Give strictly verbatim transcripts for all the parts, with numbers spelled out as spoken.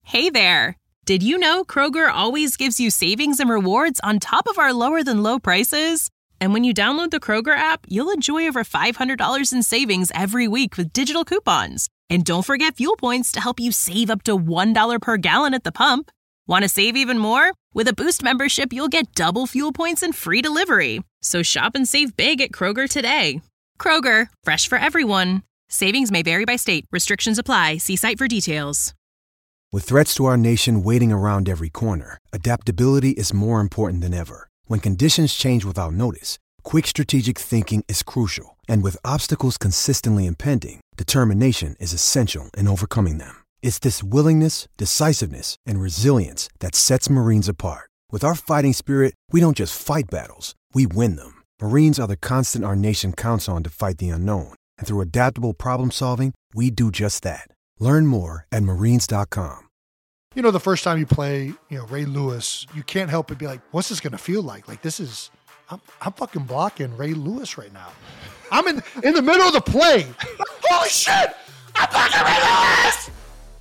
Hey there! Did you know Kroger always gives you savings and rewards on top of our lower-than-low prices? And when you download the Kroger app, you'll enjoy over five hundred dollars in savings every week with digital coupons. And don't forget fuel points to help you save up to one dollar per gallon at the pump. Want to save even more? With a Boost membership, you'll get double fuel points and free delivery. So shop and save big at Kroger today. Kroger, fresh for everyone. Savings may vary by state. Restrictions apply. See site for details. With threats to our nation waiting around every corner, adaptability is more important than ever. When conditions change without notice, quick strategic thinking is crucial. And with obstacles consistently impending, determination is essential in overcoming them. It's this willingness, decisiveness, and resilience that sets Marines apart. With our fighting spirit, we don't just fight battles, we win them. Marines are the constant our nation counts on to fight the unknown. And through adaptable problem solving, we do just that. Learn more at marines dot com. You know, the first time you play, you know, Ray Lewis, you can't help but be like, what's this going to feel like? Like, this is, I'm, I'm fucking blocking Ray Lewis right now. I'm in, in the middle of the play. Holy shit! I'm blocking Ray Lewis!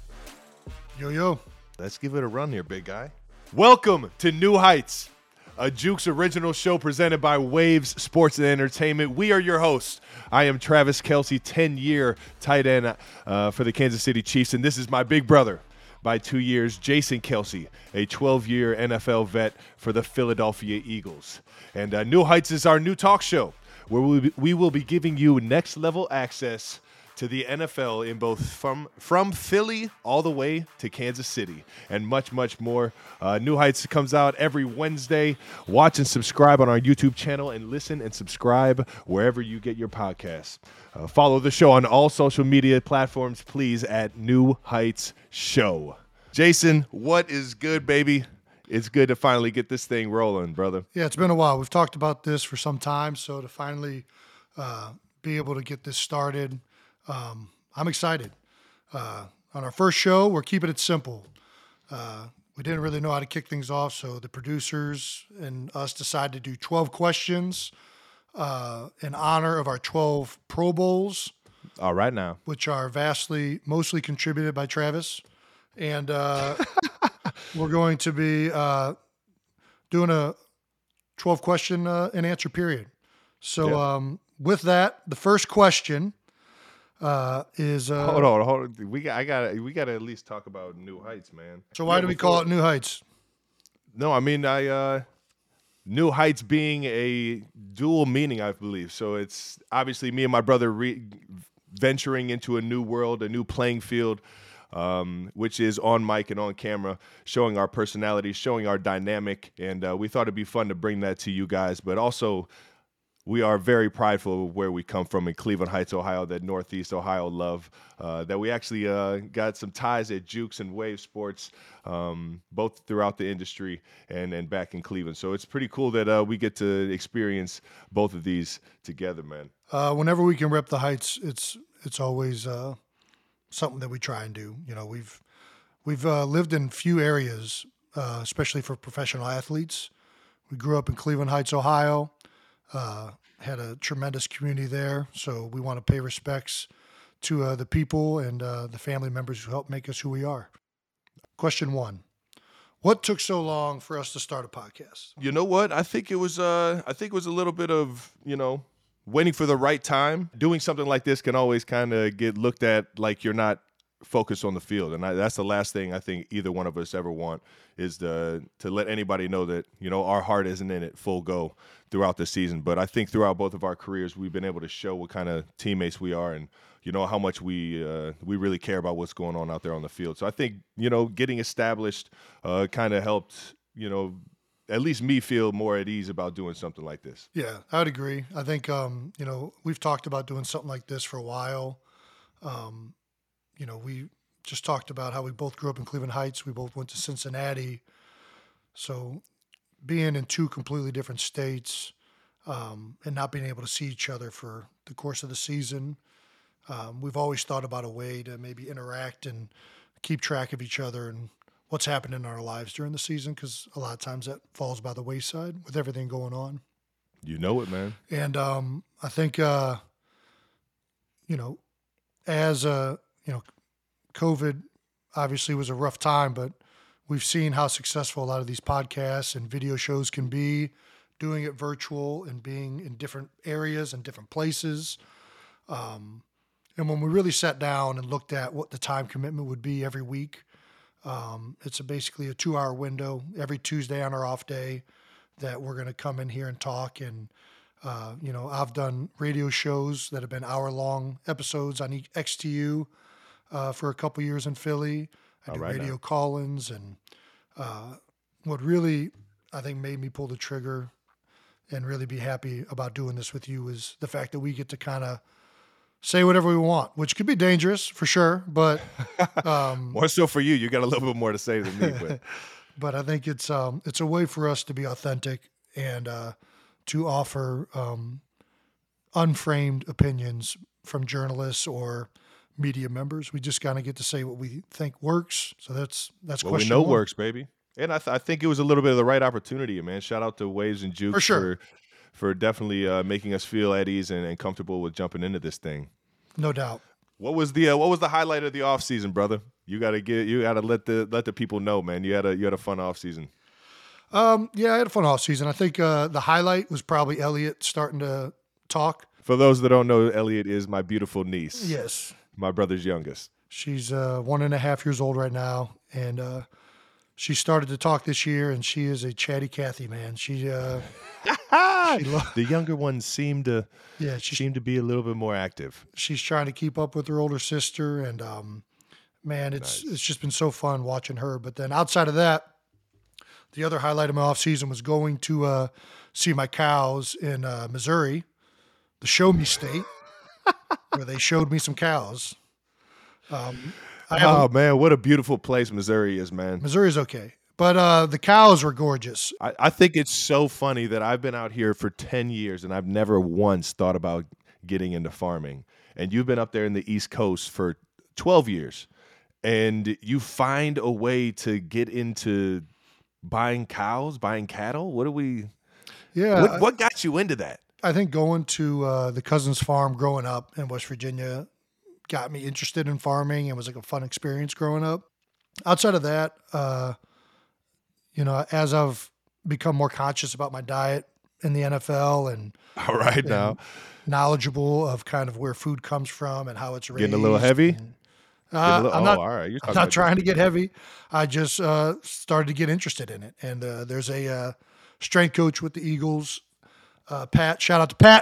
Yo, yo. Let's give it a run here, big guy. Welcome to New Heights, a Jukes original show presented by Waves Sports and Entertainment. We are your hosts. I am Travis Kelce, ten-year tight end uh, for the Kansas City Chiefs, and this is my big brother by two years, Jason Kelce, a twelve-year N F L vet for the Philadelphia Eagles. And uh, New Heights is our new talk show where we, be, we will be giving you next-level access to the N F L in both from from Philly all the way to Kansas City and much, much more. Uh, New Heights comes out every Wednesday. Watch and subscribe on our YouTube channel and listen and subscribe wherever you get your podcasts. Uh, follow the show on all social media platforms, please, at New Heights Show. Jason, what is good, baby? It's good to finally get this thing rolling, brother. Yeah, it's been a while. We've talked about this for some time, so to finally uh, be able to get this started, Um, I'm excited. Uh, on our first show, we're keeping it simple. Uh, we didn't really know how to kick things off, so the producers and us decided to do twelve questions uh, in honor of our twelve Pro Bowls. All right now. Which are vastly, mostly contributed by Travis. And uh, we're going to be uh, doing a twelve question uh, and answer period. So yeah. um, with that, the first question Uh, is uh, hold on, hold on. We got, I got, we got to at least talk about New Heights, man. So why yeah, do we before, call it New Heights? No, I mean, I uh, New Heights being a dual meaning, I believe. So it's obviously me and my brother re- venturing into a new world, a new playing field, um, which is on mic and on camera, showing our personalities, showing our dynamic, and uh, we thought it'd be fun to bring that to you guys, but also. We are very prideful of where we come from in Cleveland Heights, Ohio, that Northeast Ohio love, uh, that we actually uh, got some ties at Jukes and Wave Sports, um, both throughout the industry and, and back in Cleveland. So it's pretty cool that uh, we get to experience both of these together, man. Uh, whenever we can rep the Heights, it's it's always uh, something that we try and do. You know, we've we've uh, lived in few areas, uh, especially for professional athletes. We grew up in Cleveland Heights, Ohio. Uh, had a tremendous community there, so we want to pay respects to uh, the people and uh, the family members who helped make us who we are. Question one: what took so long for us to start a podcast? You know what? I think it was. Uh, I think it was a little bit of you know waiting for the right time. Doing something like this can always kind of get looked at like you're not focused on the field, and I, that's the last thing I think either one of us ever want is the, to let anybody know that you know our heart isn't in it full go throughout the season. But I think throughout both of our careers, we've been able to show what kind of teammates we are, and you know how much we uh, we really care about what's going on out there on the field. So I think you know getting established uh, kind of helped you know at least me feel more at ease about doing something like this. Yeah, I would agree. I think um, you know we've talked about doing something like this for a while. Um, You know, we just talked about how we both grew up in Cleveland Heights. We both went to Cincinnati. So being in two completely different states um, and not being able to see each other for the course of the season, um, we've always thought about a way to maybe interact and keep track of each other and what's happened in our lives during the season, because a lot of times that falls by the wayside with everything going on. You know it, man. And um, I think, uh, you know, as a, you know, COVID obviously was a rough time, but we've seen how successful a lot of these podcasts and video shows can be, doing it virtual and being in different areas and different places. Um, and when we really sat down and looked at what the time commitment would be every week, um, it's a basically a two-hour window every Tuesday on our off day that we're going to come in here and talk. And, uh, you know, I've done radio shows that have been hour-long episodes on X T U uh, for a couple years in Philly. I do right radio now. call-ins. And uh, what really, I think, made me pull the trigger and really be happy about doing this with you is the fact that we get to kind of say whatever we want, which could be dangerous for sure, but um, more so for you. You got a little bit more to say than me, but but I think it's um, it's a way for us to be authentic and uh, to offer um, unframed opinions from journalists or media members. We just kind of get to say what we think works. So that's that's what we question know one. works, baby. And I, th- I think it was a little bit of the right opportunity, man. Shout out to Waves and Jukes For sure. for, for definitely uh, making us feel at ease and, and comfortable with jumping into this thing. No doubt. What was the uh, what was the highlight of the off season, brother? You gotta get you gotta let the let the people know, man. You had a you had a fun off season. Um, yeah, I had a fun off season. I think uh, the highlight was probably Elliot starting to talk. For those that don't know, Elliot is my beautiful niece. Yes, my brother's youngest. She's uh, one and a half years old right now, and uh, she started to talk this year, and she is a chatty Cathy, man. She, uh, she lo- the younger ones seem to yeah, she seem to be a little bit more active. She's trying to keep up with her older sister, and um, man, it's nice. It's just been so fun watching her. But then outside of that, the other highlight of my off season was going to uh, see my cows in uh, Missouri, the Show Me State, where they showed me some cows. Um, I oh man, what a beautiful place Missouri is, man. Missouri's okay. But uh, the cows were gorgeous. I, I think it's so funny that I've been out here for ten years and I've never once thought about getting into farming. And you've been up there in the East Coast for twelve years. And you find a way to get into buying cows, buying cattle. What do we Yeah. What, what got you into that? I think going to uh, the Cousins farm growing up in West Virginia got me interested in farming and was like a fun experience growing up. Outside of that, uh, you know, as I've become more conscious about my diet in the N F L and all right and now knowledgeable of kind of where food comes from and how it's raised. Getting a little heavy? And, uh, little, I'm oh, not, all right. You're I'm not trying to get heavy. I just uh, started to get interested in it. And uh, there's a uh, strength coach with the Eagles, uh, Pat. Shout out to Pat.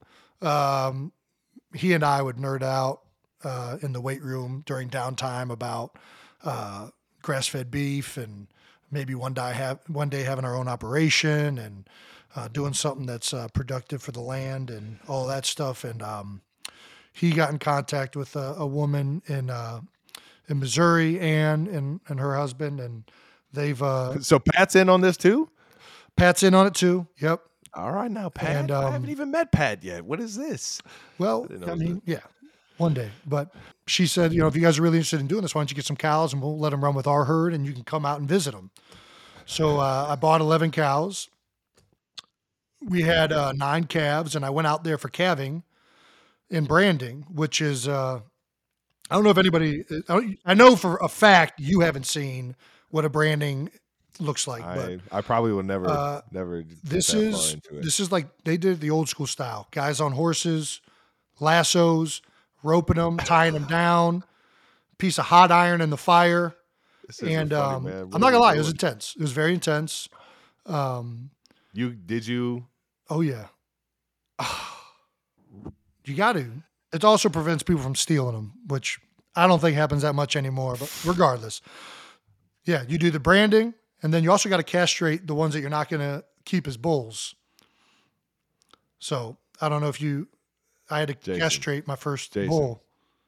Um, he and I would nerd out uh, in the weight room during downtime about uh, grass-fed beef and maybe one day have one day having our own operation and uh, doing something that's uh, productive for the land and all that stuff. And um, he got in contact with a, a woman in uh, in Missouri, Ann and and her husband, and they've uh, so Pat's in on this too. Pat's in on it too. Yep. All right, now Pat. And, um, I haven't even met Pat yet. What is this? Well, I, I mean, yeah, one day. But she said, you know, if you guys are really interested in doing this, why don't you get some cows and we'll let them run with our herd and you can come out and visit them. So uh, I bought eleven cows. We had uh, nine calves, and I went out there for calving in branding, which is, uh, I don't know if anybody, I know for a fact you haven't seen what a branding looks like. I, but I probably will never, uh, never. Get This that is far into it. this is like they did it the old school style. Guys on horses, lassos, roping them, tying them down, piece of hot iron in the fire. This isn't And funny, um, man. I'm What not are gonna we lie, it was doing? intense. It was very intense. Um, You did you? oh yeah, you got to. It also prevents people from stealing them, which I don't think happens that much anymore. But regardless, yeah, you do the branding, and then you also got to castrate the ones that you're not going to keep as bulls. So I don't know if you. I had to Jason. castrate my first Jason. bull.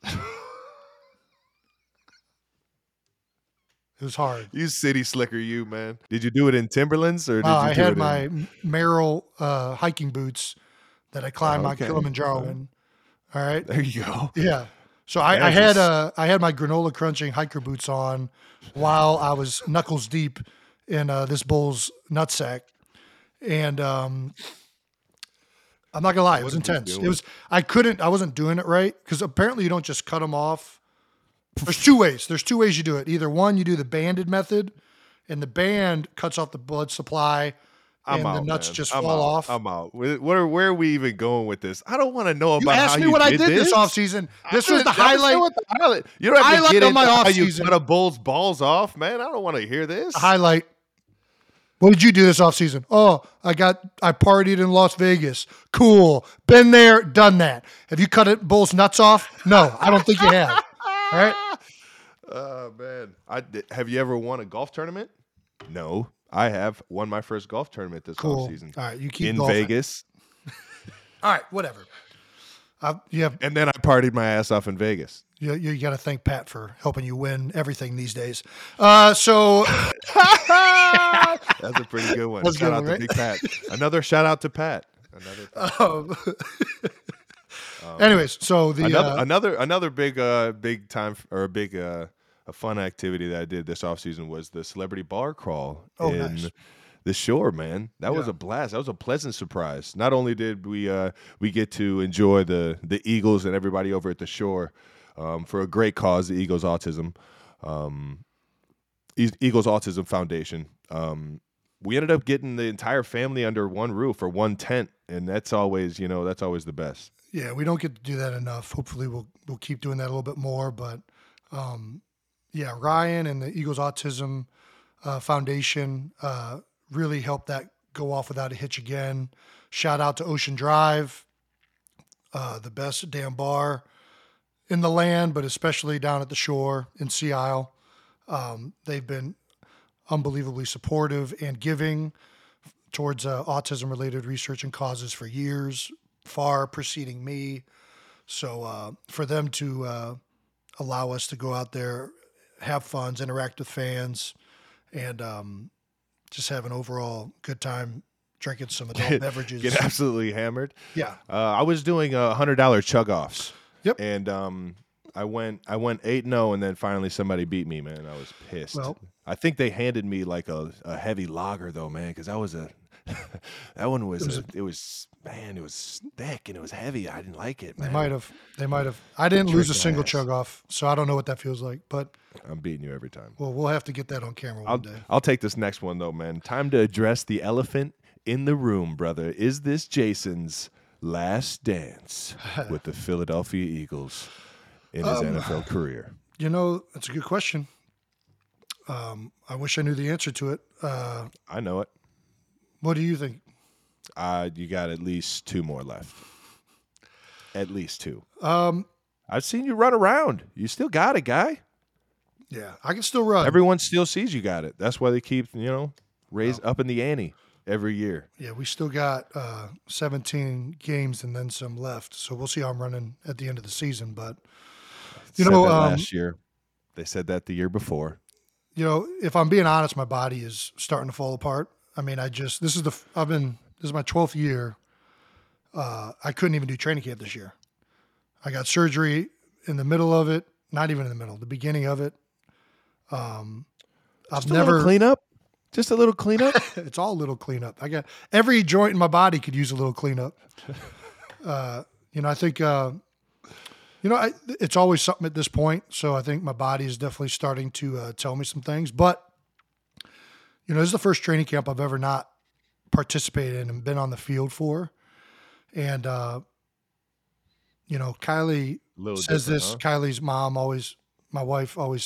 It was hard. You city slicker, you man. Did you do it in Timberlands or did Uh, you I do had it my in, Merrill uh, hiking boots that I climbed Okay. Mount Kilimanjaro in. All right. There you go. Yeah. So I, I That's had a- uh, I had my granola crunching hiker boots on while I was knuckles deep in uh, this bull's nutsack, and um, I'm not gonna lie, it was What are you intense. doing? It was I couldn't I wasn't doing it right because apparently you don't just cut them off There's two ways. There's two ways you do it. Either one, you do the banded method, and the band cuts off the blood supply, and I'm out, the nuts man. just I'm fall out. off. I'm out. Where, where, where are we even going with this? I don't want to know You about asked how me you what I did did this, this offseason. This I was the didn't- I was highlight. what the highlight. You don't have highlight to get of into my how you offseason. cut a bull's balls off, man. I don't want to hear this. Highlight. What did you do this offseason? Oh, I got I partied in Las Vegas. Cool. Been there, done that. Have you cut it bull's nuts off? No, I don't think you have. All right. Oh man, I did- have you ever won a golf tournament? No, I have won my first golf tournament this Cool. offseason All right, you keep in golfing. Vegas, All right, whatever. Uh, you have and then I partied my ass off in Vegas. you, you got to thank Pat for helping you win everything these days. Uh, so That's a pretty good one. That's a Shout good out one, to right? Big Pat. Another shout out to Pat. Another. um, anyways, so the another, uh, another another big uh big time or a big uh a fun activity that I did this offseason was the celebrity bar crawl Oh, in nice. the Shore, man. That was Yeah. a blast. That was a pleasant surprise. Not only did we uh we get to enjoy the the Eagles and everybody over at the Shore um for a great cause, the Eagles Autism um E- Eagles Autism Foundation. Um we ended up getting the entire family under one roof or one tent, and that's always, you know, that's always the best. yeah, we don't get to do that enough. Hopefully, we'll we'll keep doing that a little bit more. But um, yeah, Ryan and the Eagles Autism uh, Foundation uh, really helped that go off without a hitch again. Shout out to Ocean Drive, uh, the best damn bar in the land, but especially down at the Shore in Sea Isle. Um, they've been unbelievably supportive and giving towards uh, autism-related research and causes for years, far preceding me. So uh, for them to uh, allow us to go out there, have fun, interact with fans, and um, just have an overall good time drinking some adult beverages. Get absolutely hammered. Yeah. Uh, I was doing a hundred dollar chug offs. Yep. And um, I went I went eight and zero, and then finally somebody beat me, man. I was pissed. Well- I think they handed me like a, a heavy lager though, man, because that was a that one was, It was a, it was man, it was thick and it was heavy. I didn't like it, They man. might have. They might have. I didn't lose a Drinking single ass. chug off, so I don't know what that feels like. But I'm beating you every time. well, we'll have to get that on camera one I'll day. I'll take this next one though, man. Time to address the elephant in the room, brother. Is this Jason's last dance with the Philadelphia Eagles in his Um, N F L career? You know, that's a good question. Um, I wish I knew the answer to it. Uh, I know it. what do you think? Uh, you got at least two more left. At least two. Um, I've seen you run around. You still got it, guy. yeah, I can still run. Everyone still sees you got it. That's why they keep, you know, raise up in the ante every year. Yeah, we still got uh, seventeen games and then some left. So we'll see how I'm running at the end of the season. But you Said know, that um, last year. They said that the year before. you know, if I'm being honest, my body is starting to fall apart. I mean, I just this is the I've been this is my twelfth year. Uh, I couldn't even do training camp this year. I got surgery in the middle of it, not even in the middle, the beginning of it. Um, I've Just a never little cleanup. Just a little cleanup. It's all a little cleanup. I got every joint in my body could use a little cleanup. Uh, you know, I think, uh, you know, I, it's always something at this point. So I think my body is definitely starting to uh, tell me some things. But, you know, this is the first training camp I've ever not participated in and been on the field for. And, uh, you know, Kylie Little says different, this. huh? Kylie's mom always, my wife always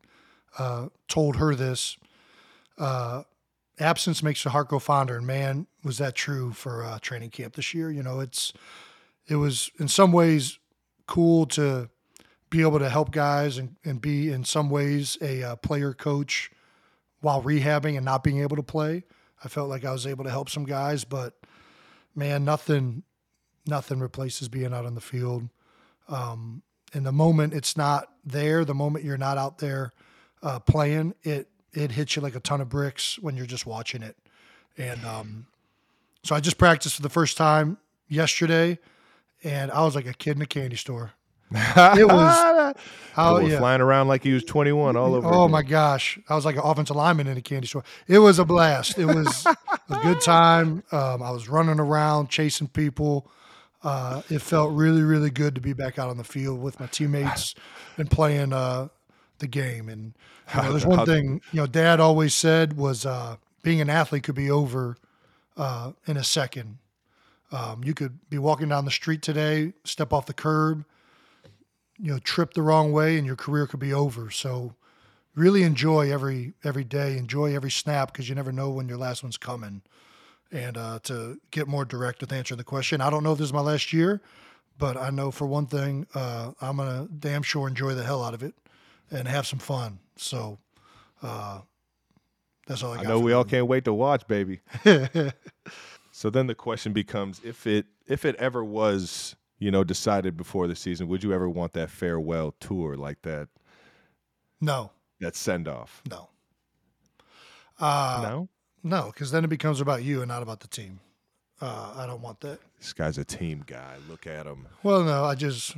uh, told her this. Uh, absence makes the heart go fonder, and man, was that true for uh, training camp this year. You know, it's it was in some ways cool to be able to help guys and, and be in some ways a uh, player coach while rehabbing and not being able to play. I felt like I was able to help some guys, but man, nothing nothing replaces being out on the field. Um, and the moment it's not there, the moment you're not out there uh, playing, it it hits you like a ton of bricks when you're just watching it. And um, so I just practiced for the first time yesterday, and I was like a kid in a candy store. It was how People yeah. flying around like he was twenty-one all over. Oh again. my gosh. I was like an offensive lineman in a candy store. It was a blast. It was a good time. Um, I was running around, chasing people. Uh, it felt really, really good to be back out on the field with my teammates and playing uh, the game. And you know, there's one thing, you know, Dad always said was uh, being an athlete could be over uh, in a second. Um, you could be walking down the street today, step off the curb, you know, trip the wrong way, and your career could be over. So really enjoy every every day, enjoy every snap, because you never know when your last one's coming. And uh, to get more direct with answering the question, I don't know if this is my last year, but I know for one thing, uh, I'm going to damn sure enjoy the hell out of it and have some fun. So uh, that's all I got. I know we them. all can't wait to watch, baby. So then the question becomes, if it if it ever was, you know, decided before the season, would you ever want that farewell tour like that? No. That send-off? No. Uh, no? No, because then it becomes about you and not about the team. Uh, I don't want that. This guy's a team guy. Look at him. Well, no, I just.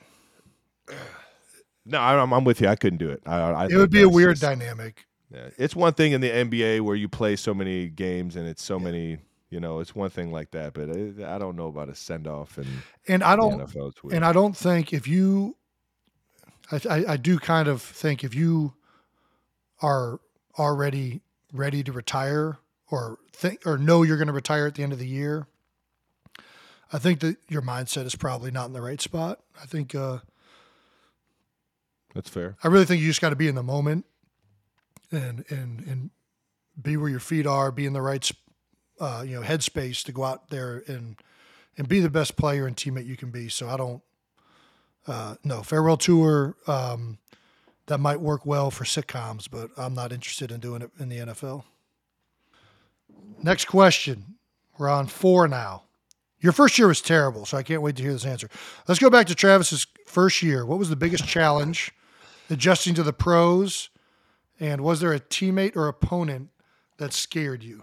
No, I'm, I'm with you. I couldn't do it. I, I it would be a weird just, dynamic. Yeah, it's one thing in the N B A where you play so many games and it's so yeah. many. You know, it's one thing like that, but it, I don't know about a send off and and I don't and I don't think if you. I, I I do kind of think if you are already ready to retire or think or know you're going to retire at the end of the year, I think that your mindset is probably not in the right spot. I think uh, that's fair. I really think you just got to be in the moment and and and be where your feet are, be in the right uh, you know headspace to go out there and and be the best player and teammate you can be. So I don't uh, no farewell tour. Um, That might work well for sitcoms, but I'm not interested in doing it in the N F L. Next question. We're on four now. Your first year was terrible, so I can't wait to hear this answer. Let's go back to Travis's first year. What was the biggest challenge adjusting to the pros? And was there a teammate or opponent that scared you?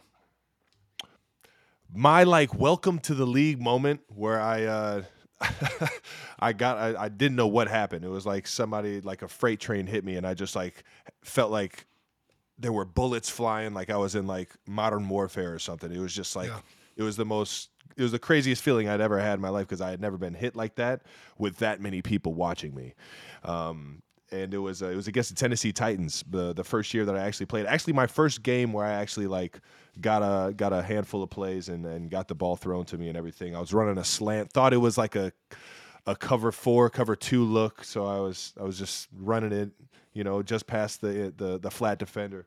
My, like, welcome to the league moment where I uh, – I got I, I didn't know what happened. It was like somebody like a freight train hit me and I just like felt like there were bullets flying, like I was in like Modern Warfare or something. It was just like yeah. it was the most it was the craziest feeling I'd ever had in my life because I had never been hit like that with that many people watching me. Um, and it was uh, it was against the Tennessee Titans, the the first year that I actually played. Actually, my first game where I actually like got a got a handful of plays and, and got the ball thrown to me and everything. I was running a slant, thought it was like a a cover four, cover two look, so I was I was just running it, you know, just past the the the flat defender.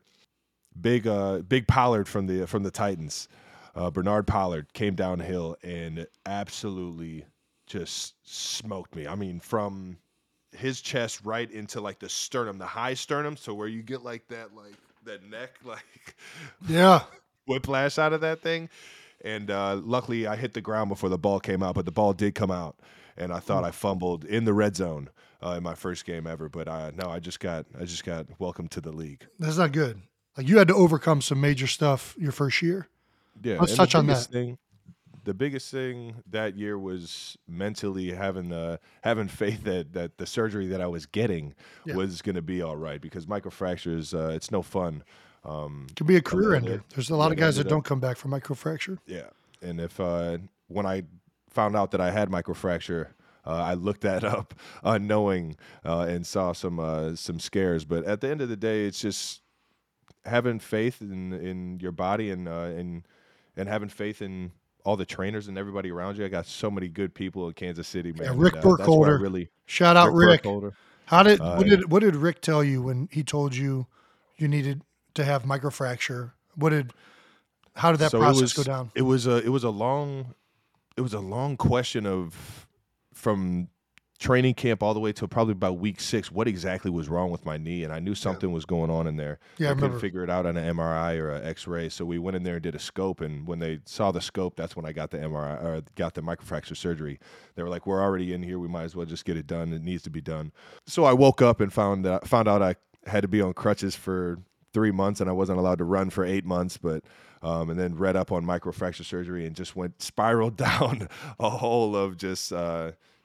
Big uh big Pollard from the from the Titans, uh, Bernard Pollard came downhill and absolutely just smoked me. I mean, from his chest right into like the sternum, the high sternum, so where you get like that like that neck like yeah whiplash out of that thing. And uh, luckily I hit the ground before the ball came out, but the ball did come out. And I thought I fumbled in the red zone uh, in my first game ever, but I, no, I just got I just got welcomed to the league. That's not good. Like you had to overcome some major stuff your first year. Yeah, let's touch on that. Thing, the biggest thing that year was mentally having the having faith that that the surgery that I was getting yeah. was going to be all right, because microfractures, uh, it's no fun. Um, it could be a career ender. It, There's a lot yeah, of guys that up, don't come back from microfracture. Yeah, and if uh, when I found out that I had microfracture, uh, I looked that up unknowing uh, and saw some uh, some scares. But at the end of the day, it's just having faith in in your body and uh, and and having faith in all the trainers and everybody around you. I got so many good people in Kansas City, man. Yeah, Rick and, uh, Burkholder. Really, shout out Rick. Rick. How did uh, what did what did Rick tell you when he told you you needed to have microfracture? What did how did that so process it was, go down? It was a it was a long it was a long question of from training camp all the way to probably about week six, what exactly was wrong with my knee. And I knew something yeah. was going on in there. Yeah, I, I couldn't remember. figure it out on an M R I or an X-ray. So we went in there and did a scope. And when they saw the scope, that's when I got the M R I or got the microfracture surgery. They were like, we're already in here. We might as well just get it done. It needs to be done. So I woke up and found that, found out I had to be on crutches for three months and I wasn't allowed to run for eight months. But um, and then read up on microfracture surgery and just went spiraled down a hole of just, uh,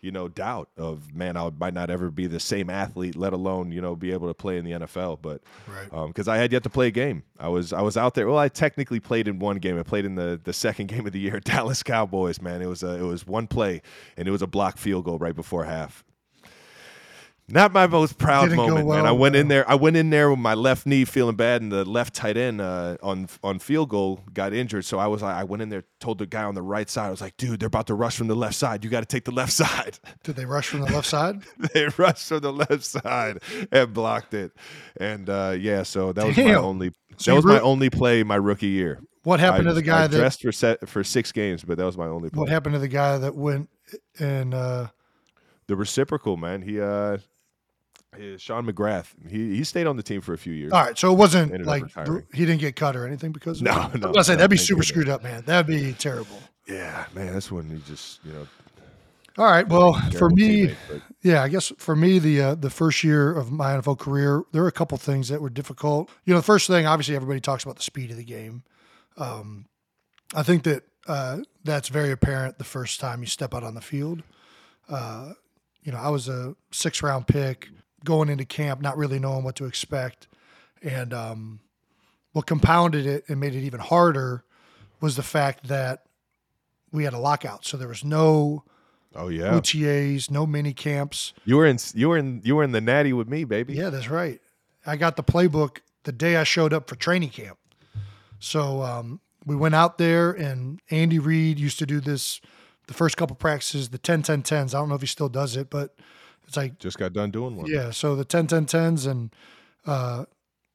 you know, doubt of, man, I might not ever be the same athlete, let alone, you know, be able to play in the N F L. But because um, I had yet to play a game, I was I was out there. Well, I technically played in one game. I played in the, the second game of the year, Dallas Cowboys. Man, it was a, it was one play, and it was a blocked field goal right before half. Not my most proud Didn't moment, well, man. I went no. in there. I went in there with my left knee feeling bad, and the left tight end uh, on on field goal got injured. So I was like, I went in there, told the guy on the right side, I was like, dude, they're about to rush from the left side. You got to take the left side. Did they rush from the left side? They rushed from the left side and blocked it. And uh, yeah, so that was Damn. my only. So that was you my re- only play my rookie year. What happened I, to the guy I that dressed for set for six games, but that was my only play. What happened to the guy that went and uh, The reciprocal, man. He uh, he- Sean McGrath. He he stayed on the team for a few years. all right? So it wasn't Ended up like retiring. he didn't get cut or anything because of No, it? no, I was gonna say no, that'd be thank super goodness. screwed up, man. That'd be terrible. Yeah, man, that's when he just, you know, All right. Well, for terrible me, teammate, but- yeah, I guess for me, the uh, the first year of my N F L career, there were a couple things that were difficult. You know, the first thing, obviously, everybody talks about the speed of the game. Um, I think that uh, that's very apparent the first time you step out on the field. Uh, you know, I was a six round pick going into camp, not really knowing what to expect, and um, what compounded it and made it even harder was the fact that we had a lockout, so there was no Oh yeah, O T As, no mini camps. you were in you were in you were in the Natty with me, baby. Yeah, that's right. I got the playbook the day I showed up for training camp. So um, we went out there, and Andy Reid used to do this the first couple practices, the ten ten tens. I don't know if he still does it, but it's like, Just got done doing one. yeah, so the ten ten tens, and uh,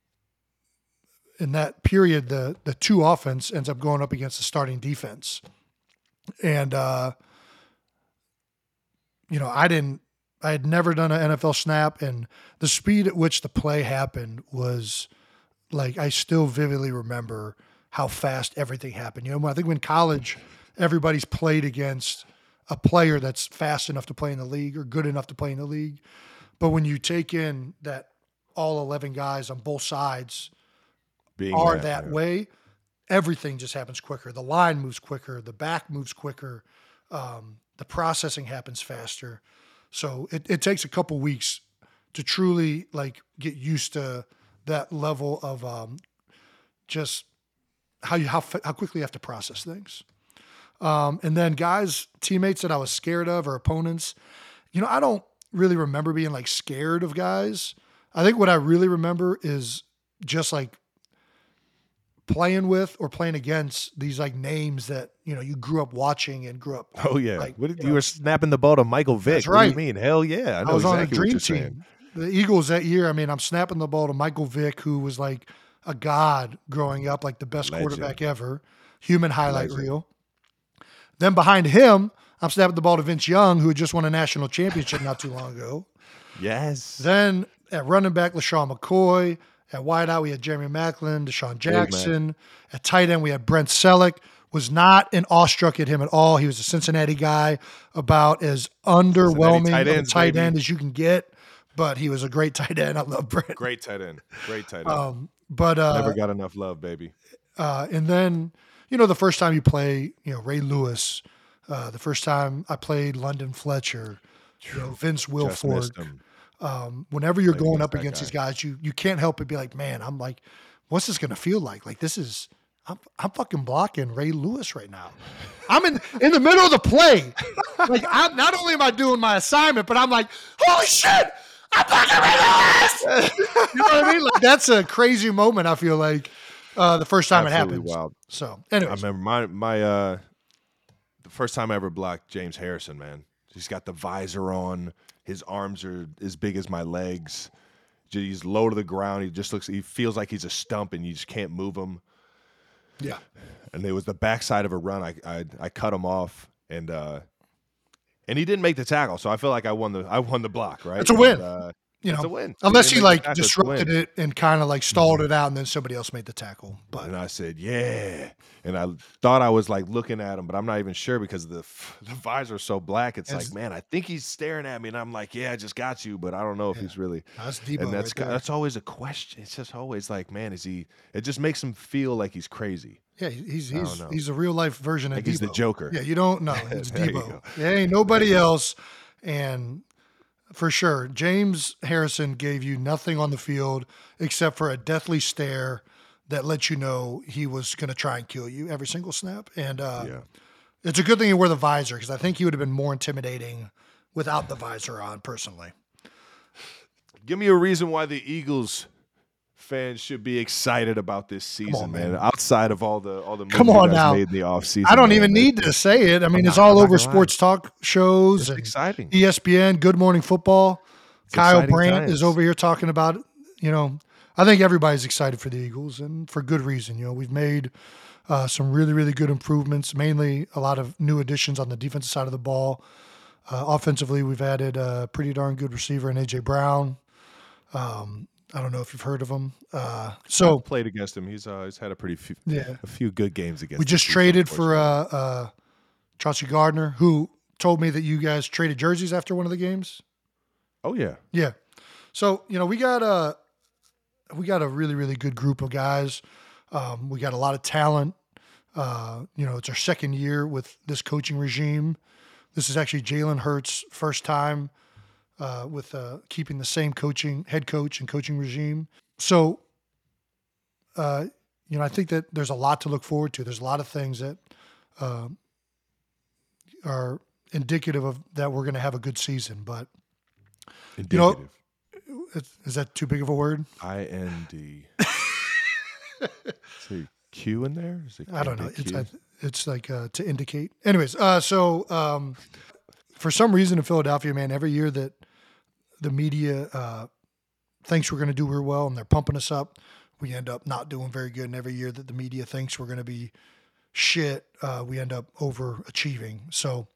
in that period, the the two offense ends up going up against the starting defense. And, uh, you know, I didn't, I had never done an N F L snap, and the speed at which the play happened was like, I still vividly remember how fast everything happened. You know, I think when college, everybody's played against a player that's fast enough to play in the league or good enough to play in the league. But when you take in that all eleven guys on both sides Being are that, that yeah. way, everything just happens quicker. The line moves quicker. The back moves quicker. Um, the processing happens faster. So it, it takes a couple weeks to truly like get used to that level of um, just how you how fa- how quickly you have to process things. Um, and then guys, teammates that I was scared of or opponents, you know, I don't really remember being like scared of guys. I think what I really remember is just like playing with or playing against these like names that, you know, you grew up watching and grew up. Oh yeah, Like, what did, you you know, were snapping the ball to Michael Vick. That's What do right. you mean? Hell yeah, I know I was exactly on the what dream you're saying. team. The Eagles that year, I mean, I'm snapping the ball to Michael Vick, who was like a god growing up, like the best Legend. quarterback ever, human highlight Legend. reel. Then behind him, I'm snapping the ball to Vince Young, who had just won a national championship not too long ago. Yes. Then at running back, LaShawn McCoy. At wideout, we had Jeremy Maclin, Deshaun Jackson. At tight end, we had Brent Selleck. Was not an awestruck at him at all. He was a Cincinnati guy, about as underwhelming tight of a ends, tight baby. end as you can get. But he was a great tight end. I love Brent. Great tight end. Great tight end. Um, but uh, Never got enough love, baby. uh, and then, you know, the first time you play, you know, Ray Lewis, uh, the first time I played London Fletcher, you know, Vince Just Wilfork. missed him. Um, whenever you're Played going against up that against guy. these guys, you you can't help but be like, man, I'm like, what's this gonna feel like? Like this is, I'm I'm fucking blocking Ray Lewis right now. I'm in in the middle of the play. Like, I'm not only am I doing my assignment, but I'm like, holy shit, I'm blocking Ray Lewis. You know what I mean? Like that's a crazy moment. I feel like uh, the first time Absolutely it happens. wild. So, I anyways, remember my my uh the first time I ever blocked James Harrison, man. He's got the visor on. His arms are as big as my legs. He's low to the ground. He just looks. He feels like he's a stump, and you just can't move him. yeah. And it was the backside of a run. I I, I cut him off, and uh, and he didn't make the tackle. So I feel like I won the I won the block. Right? It's a win. And, uh, You it's know, a win. unless He he didn't make like the tackle, it's a disrupted win. it and kind of like stalled it out, and then somebody else made the tackle. But And I said, yeah. And I thought I was like looking at him, but I'm not even sure because the the visor's so black. It's As- like, man, I think he's staring at me. And I'm like, yeah, I just got you. But I don't know if he's really. that's Debo And that's right there. that's always a question. It's just always like, man, is he? It just makes him feel like he's crazy. Yeah, he's I he's don't know. he's a real life version of Like Debo. he's the Joker. Yeah, you don't know. It's There you Debo. go. There ain't nobody else And for sure, James Harrison gave you nothing on the field except for a deathly stare that let you know he was going to try and kill you every single snap. And uh, Yeah. it's a good thing you wear the visor because I think he would have been more intimidating without the visor on, personally. Give me a reason why the Eagles fans should be excited about this season, on, man. man. Outside of all the all the moves Come on you guys now. made in the offseason. I don't man. even need to say it. I mean, I'm it's not- all I'm not over gonna lie. sports talk shows It's and exciting. E S P N, Good Morning Football. Kyle exciting Brandt times. is over here talking about it. You know, I think everybody's excited for the Eagles, and for good reason. You know, we've made uh, some really, really good improvements, mainly a lot of new additions on the defensive side of the ball. Uh, offensively, we've added a pretty darn good receiver in A J Brown. Um, I don't know if you've heard of him. Uh, so Played against him. He's uh, he's had a pretty few, Yeah. a few good games against. we the just Chiefs, traded for unfortunately. uh, uh, Chauncey Gardner, who told me that you guys traded jerseys after one of the games. Oh yeah. Yeah. So, you know, we got a we got a really, really good group of guys. Um, we got a lot of talent. Uh, you know, it's our second year with this coaching regime. This is actually Jalen Hurts' first time uh, with uh, keeping the same coaching head coach and coaching regime. So, uh, you know, I think that there's a lot to look forward to. There's a lot of things that uh, are indicative of that we're going to have a good season. But Indicative. know, Is is that too big of a word? I N D. Is there a Q in there? Is it I don't know. big It's Q? I, it's like uh, to indicate. Anyways, uh, so um, for some reason in Philadelphia, man, every year that the media uh, thinks we're going to do real well and they're pumping us up, we end up not doing very good. And every year that the media thinks we're going to be shit, uh, we end up overachieving. So,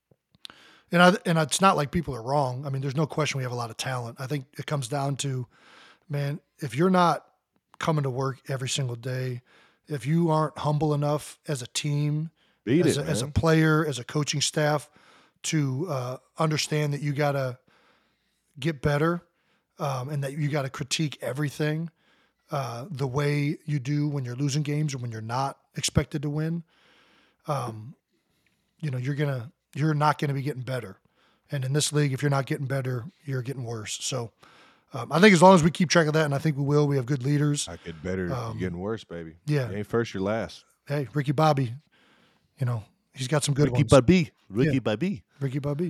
and I, and it's not like people are wrong. I mean, there's no question we have a lot of talent. I think it comes down to, man, if you're not coming to work every single day, if you aren't humble enough as a team, Beat as, it, a, as a man. player, as a coaching staff, to uh, understand that you got to get better um, and that you got to critique everything uh, the way you do when you're losing games or when you're not expected to win, um, you know, you're gonna you're not going to be getting better. And in this league, if you're not getting better, you're getting worse. So um, I think as long as we keep track of that, and I think we will, we have good leaders. I get better. Um, You're getting worse, baby. yeah. You ain't first, you're last. Hey, Ricky Bobby, you know, he's got some good Ricky ones. Bobby. Ricky Yeah. Bobby. Ricky Bobby.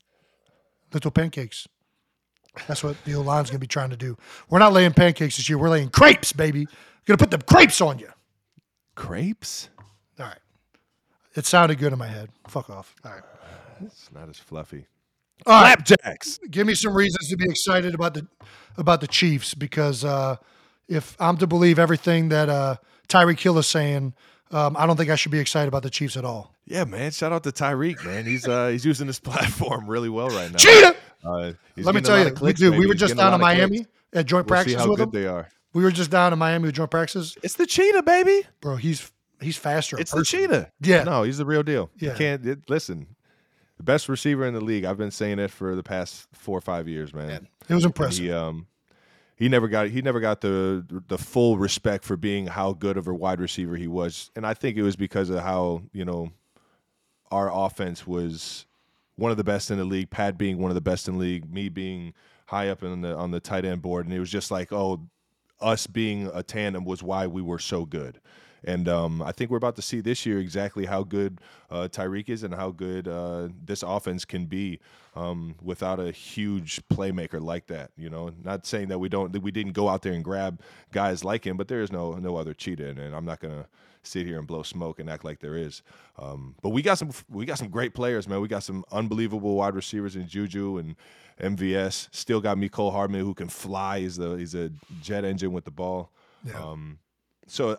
Little pancakes. That's what the O-line's going to be trying to do. We're not laying pancakes this year. We're laying crepes, baby. We're going to put the crepes on you. Crepes? All right. It sounded good in my head. Fuck off. All right. It's not as fluffy. All right. Flapjacks. Give me some reasons to be excited about the about the Chiefs because uh, if I'm to believe everything that uh, Tyreek Hill is saying, um, I don't think I should be excited about the Chiefs at all. Yeah, man. Shout out to Tyreek, man. He's uh he's using this platform really well right now. Cheetah! Uh, he's Let me getting a tell lot you, of clicks, dude, we baby. were He's just getting a down in lot of Miami clicks. at joint We'll see practices how with good him. they are. We were just down in Miami with joint practices. It's the cheetah, baby. Bro, he's he's faster. in It's the person. cheetah. Yeah. No, he's the real deal. Yeah. You can't it, listen. The best receiver in the league. I've been saying it for the past four or five years, man. It was And impressive. He um he never got he never got the the full respect for being how good of a wide receiver he was, and I think it was because of how you know our offense was one of the best in the league. Pat being one of the best in the league, me being high up in the on the tight end board, and it was just like oh, us being a tandem was why we were so good. And um, I think we're about to see this year exactly how good uh, Tyreek is and how good uh, this offense can be um, without a huge playmaker like that. You know, not saying that we don't that we didn't go out there and grab guys like him, but there is no no other cheetah, and I'm not gonna sit here and blow smoke and act like there is. Um, but we got some we got some great players, man. We got some unbelievable wide receivers in Juju and M V S. Still got Mecole Hardman who can fly. He's the he's a jet engine with the ball. Yeah. Um, so.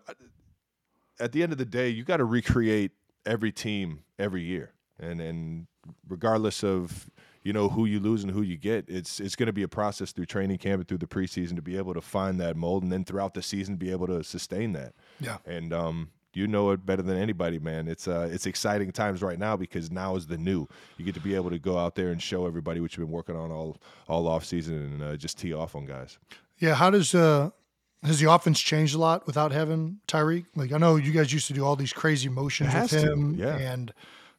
At the end of the day, you got to recreate every team every year, and and regardless of you know who you lose and who you get, it's it's going to be a process through training camp and through the preseason to be able to find that mold, and then throughout the season be able to sustain that. Yeah. And um, you know it better than anybody, man. It's uh, it's exciting times right now because now is the new. You get to be able to go out there and show everybody what you've been working on all all off season and uh, just tee off on guys. Yeah. How does uh has the offense changed a lot without having Tyreek? Like I know you guys used to do all these crazy motions It with has to, him, yeah. and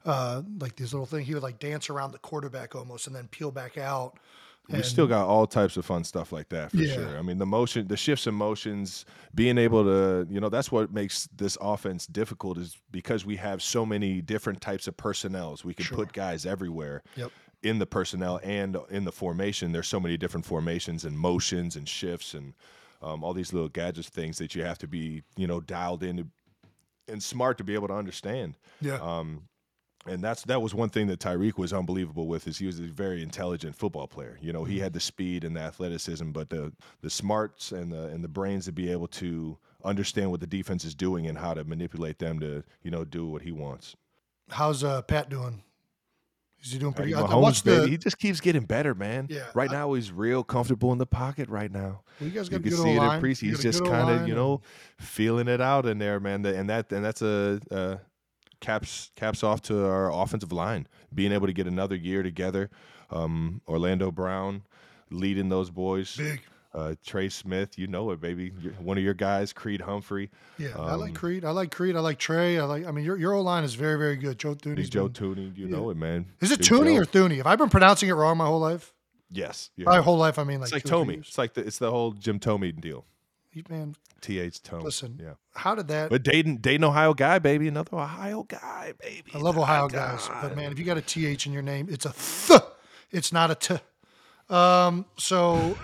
uh, like these little things. He would like dance around the quarterback almost and then peel back out. We And- still got all types of fun stuff like that for Yeah. sure. I mean, the motion, the shifts in motions, being able to, you know, that's what makes this offense difficult is because we have so many different types of personnels. We can Sure. put guys everywhere Yep. in the personnel and in the formation. There's so many different formations and motions and shifts and um, all these little gadgets things that you have to be, you know, dialed in to, and smart to be able to understand. Yeah. Um, And that's that was one thing that Tyreek was unbelievable with is he was a very intelligent football player. You know, he had the speed and the athleticism, but the the smarts and the and the brains to be able to understand what the defense is doing and how to manipulate them to, you know, do what he wants. How's uh, Pat doing? Is he doing pretty Patty good? I Mahomes, watched baby, the. he just keeps getting better, man. Yeah, Right I- now he's real comfortable in the pocket right now. Well, you guys You got a can good see it in O-line. preseason. You He's got a just good kind of, O-line you and- know, feeling it out in there, man. And that and that's a uh, caps caps off to our offensive line being able to get another year together. Um, Orlando Brown leading those boys. Big. Uh, Trey Smith, you know it, baby. You're one of your guys, Creed Humphrey. Yeah, I like Um, Creed. I like Creed. I like Trey. I like. I mean, your your O line is very very good. Joe Thuney's He's Joe been- Tooney. You yeah. know it, man. Is it Big Tooney Joe. or Thuney? Have I been pronouncing it wrong my whole life? Yes. Yeah. My whole life, I mean, like it's like two or three Tomey. years. It's like the, it's the whole Jim Tomey deal. He- Man, T H Tome. listen. Yeah. How did that? But Dayton, Dayton, Ohio guy, baby. Another Ohio guy, baby. I love My Ohio guys, God. but man, if you got a T H in your name, it's a th. It's not a t. Um. So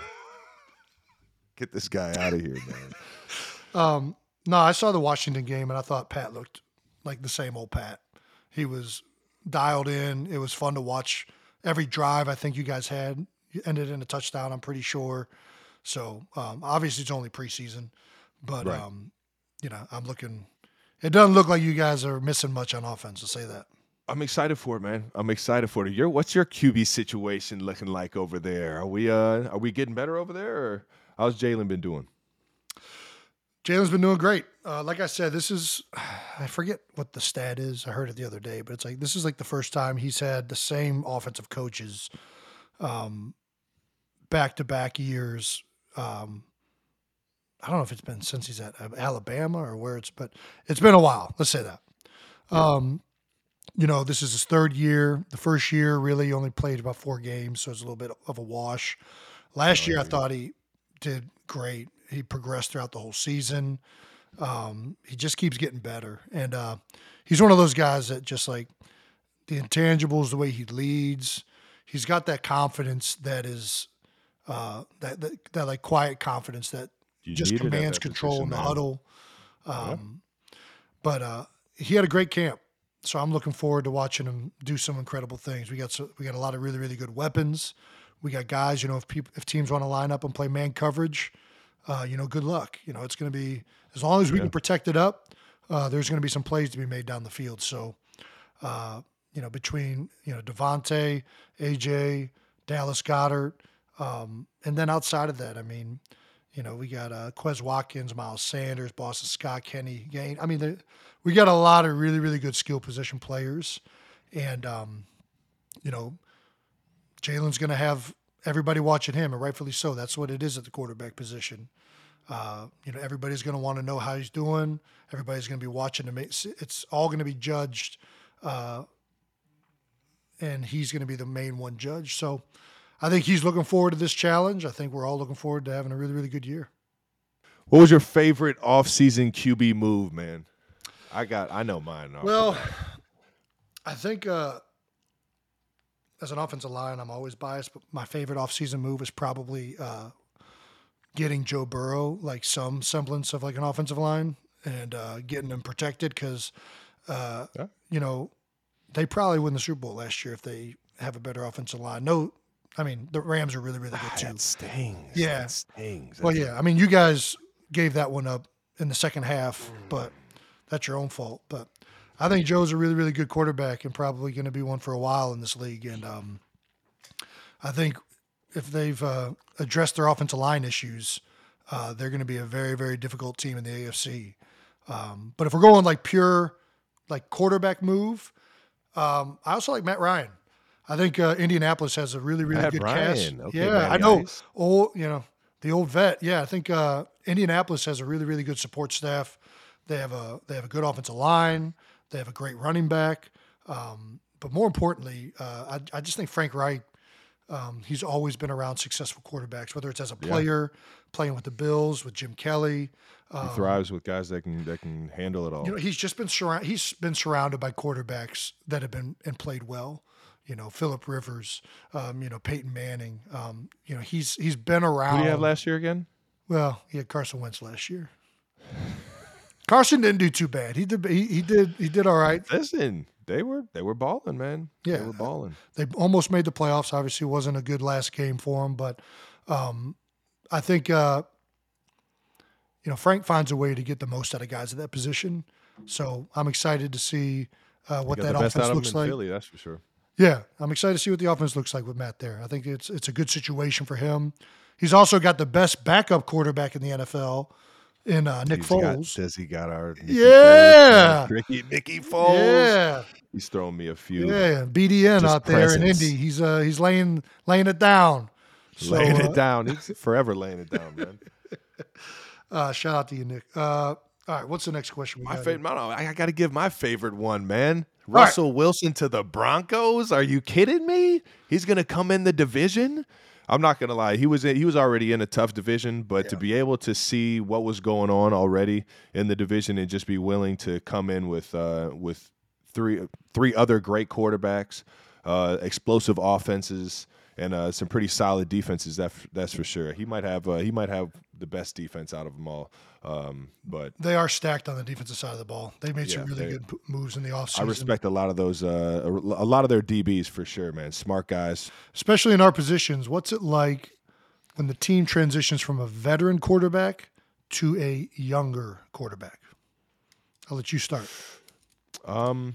Get this guy out of here, man. Um, no, I saw the Washington game and I thought Pat looked like the same old Pat. He was dialed in. It was fun to watch every drive I think you guys had. You ended in a touchdown, I'm pretty sure. So um, obviously it's only preseason, but Right. um, you know, I'm looking. It doesn't look like you guys are missing much on offense. To say that. I'm excited for it, man. I'm excited for it. Your what's your Q B situation looking like over there? Are we uh are we getting better over there, or how's Jalen been doing? Jalen's been doing great. Uh, like I said, this is, I forget what the stat is. I heard it the other day, but it's like, this is like the first time he's had the same offensive coaches um, back-to-back years. Um, I don't know if it's been since he's at Alabama or where it's, but it's been a while. Let's say that. Um, you know, this is his third year. The first year really only played about four games, so it's a little bit of a wash. Last year, I thought he did great. He progressed throughout the whole season. Um, he just keeps getting better. And uh, he's one of those guys that just like the intangibles, the way he leads, he's got that confidence that is uh, that, that, that like quiet confidence that You just need it at commands that control position, in the man. huddle. Um, But uh, he had a great camp. So I'm looking forward to watching him do some incredible things. We got so, we got a lot of really, really good weapons. We got guys, you know, if people, if teams want to line up and play man coverage, uh, you know, good luck. You know, it's going to be, as long as we Yeah. can protect it up, uh, there's going to be some plays to be made down the field. So, uh, you know, between, you know, Devontae, A J, Dallas Goddard, um, and then outside of that, I mean, you know, we got uh, Quez Watkins, Miles Sanders, Boston Scott, Kenny Gain. I mean, the, we got a lot of really, really good skill position players. And, um, you know, Jalen's going to have everybody watching him, and rightfully so. That's what it is at the quarterback position. Uh, you know, everybody's going to want to know how he's doing. Everybody's going to be watching him. It's, it's all going to be judged, uh, and he's going to be the main one judged. So I think he's looking forward to this challenge. I think we're all looking forward to having a really, really good year. What was your favorite off-season Q B move, man? I got, I know mine. off the Well, bat. I think uh, as an offensive line, I'm always biased, but my favorite offseason move is probably uh, getting Joe Burrow like some semblance of like an offensive line and uh, getting him protected because, uh, Yeah. you know, they probably win the Super Bowl last year if they have a better offensive line. No, I mean, the Rams are really, really good Ah, too. that stings. Yeah. That stings. Well, That's- yeah. I mean, you guys gave that one up in the second half, but that's your own fault. But I think Joe's a really, really good quarterback and probably going to be one for a while in this league. And um, I think if they've uh, addressed their offensive line issues, uh, they're going to be a very, very difficult team in the A F C. Um, but if we're going like pure, like quarterback move, um, I also like Matt Ryan. I think uh, Indianapolis has a really, really Matt good Ryan. cast. Okay, yeah, Matty I know. Ice. Old, you know, the old vet. Yeah, I think uh, Indianapolis has a really, really good support staff. They have a they have a good offensive line. They have a great running back. Um, but more importantly, uh, I, I just think Frank Reich, um, he's always been around successful quarterbacks, whether it's as a player, yeah. playing with the Bills, with Jim Kelly. Um, he thrives with guys that can that can handle it all. You know, he's just been surrounded. He's been surrounded by quarterbacks that have been and played well. You know, Phillip Rivers. Um, you know, Peyton Manning. Um, you know, he's he's been around. Who did he have last year again? Well, he had Carson Wentz last year. Carson didn't do too bad. He did. He, he did. He did all right. Listen, they were they were balling, man. Yeah, they were balling. They almost made the playoffs. Obviously, it wasn't a good last game for them, but um, I think uh, you know Frank finds a way to get the most out of guys at that position. So I'm excited to see uh, what that offense looks like. Philly, that's for sure. Yeah, I'm excited to see what the offense looks like with Matt there. I think it's it's a good situation for him. He's also got the best backup quarterback in the N F L. In uh, Nick He's Foles. Got, does he got our Nicky yeah. Foles, Nicky, Nicky Foles. Yeah. He's throwing me a few. Yeah, B D N Just out there presence. in Indy. He's uh he's laying laying it down. So, laying uh, it down. He's forever laying it down, man. uh, shout out to you, Nick. Uh, all right, what's the next question? We my got favorite. No, no, I got to give my favorite one, man. Russell right. Wilson to the Broncos. Are you kidding me? He's gonna come in the division. I'm not gonna lie. He was in, he was already in a tough division, but yeah. to be able to see what was going on already in the division and just be willing to come in with uh, with three three other great quarterbacks, uh, explosive offenses, and uh, some pretty solid defenses. That that's for sure. He might have uh, he might have the best defense out of them all. Um, but they are stacked on the defensive side of the ball. They made yeah, some really they, good moves in the offseason. I respect a lot of those, uh, a lot of their D Bs for sure, man. Smart guys, especially in our positions. What's it like when the team transitions from a veteran quarterback to a younger quarterback? I'll let you start. Um,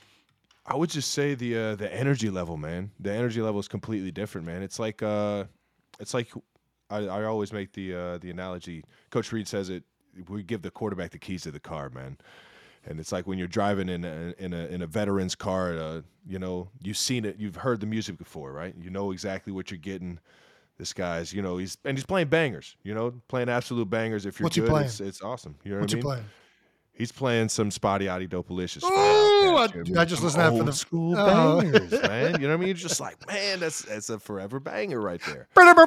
I would just say the uh, the energy level, man. The energy level is completely different, man. It's like uh, it's like I, I always make the uh, the analogy. Coach Reed says it. We give the quarterback the keys to the car, man. And it's like when you're driving in a, in a in a veteran's car. Uh, you know, you've seen it, you've heard the music before, right? You know exactly what you're getting. This guy's, you know, he's and he's playing bangers. You know, playing absolute bangers. If you're What's good, he playing? It's, it's awesome. You know What's what I mean? he playing? He's playing some Spotty Oddie Dopalicious. Oh, I, you know I just listened to that for the school oh. bangers, man. You know what I mean? You're just like, man, that's that's a forever banger right there.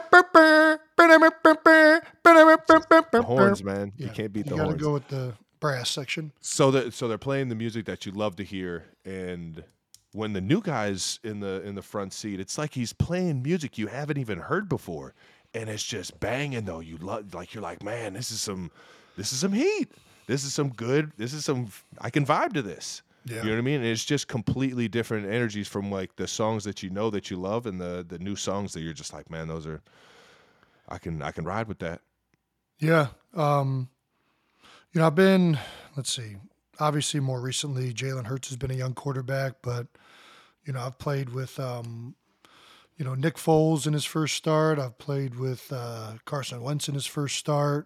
The horns, man. Yeah, you can't beat you the gotta horns. Go with the brass section. So that so they're playing the music that you love to hear, and when the new guy's in the in the front seat, it's like he's playing music you haven't even heard before, and it's just banging though. You love like you're like, man, this is some this is some heat. This is some good. This is some. I can vibe to this. Yeah. You know what I mean? And it's just completely different energies from like the songs that you know that you love, and the the new songs that you're just like, man, those are. I can I can ride with that. Yeah. Um, you know, I've been. Let's see. Obviously, more recently, Jalen Hurts has been a young quarterback, but you know, I've played with. Um, you know, Nick Foles in his first start. I've played with uh, Carson Wentz in his first start.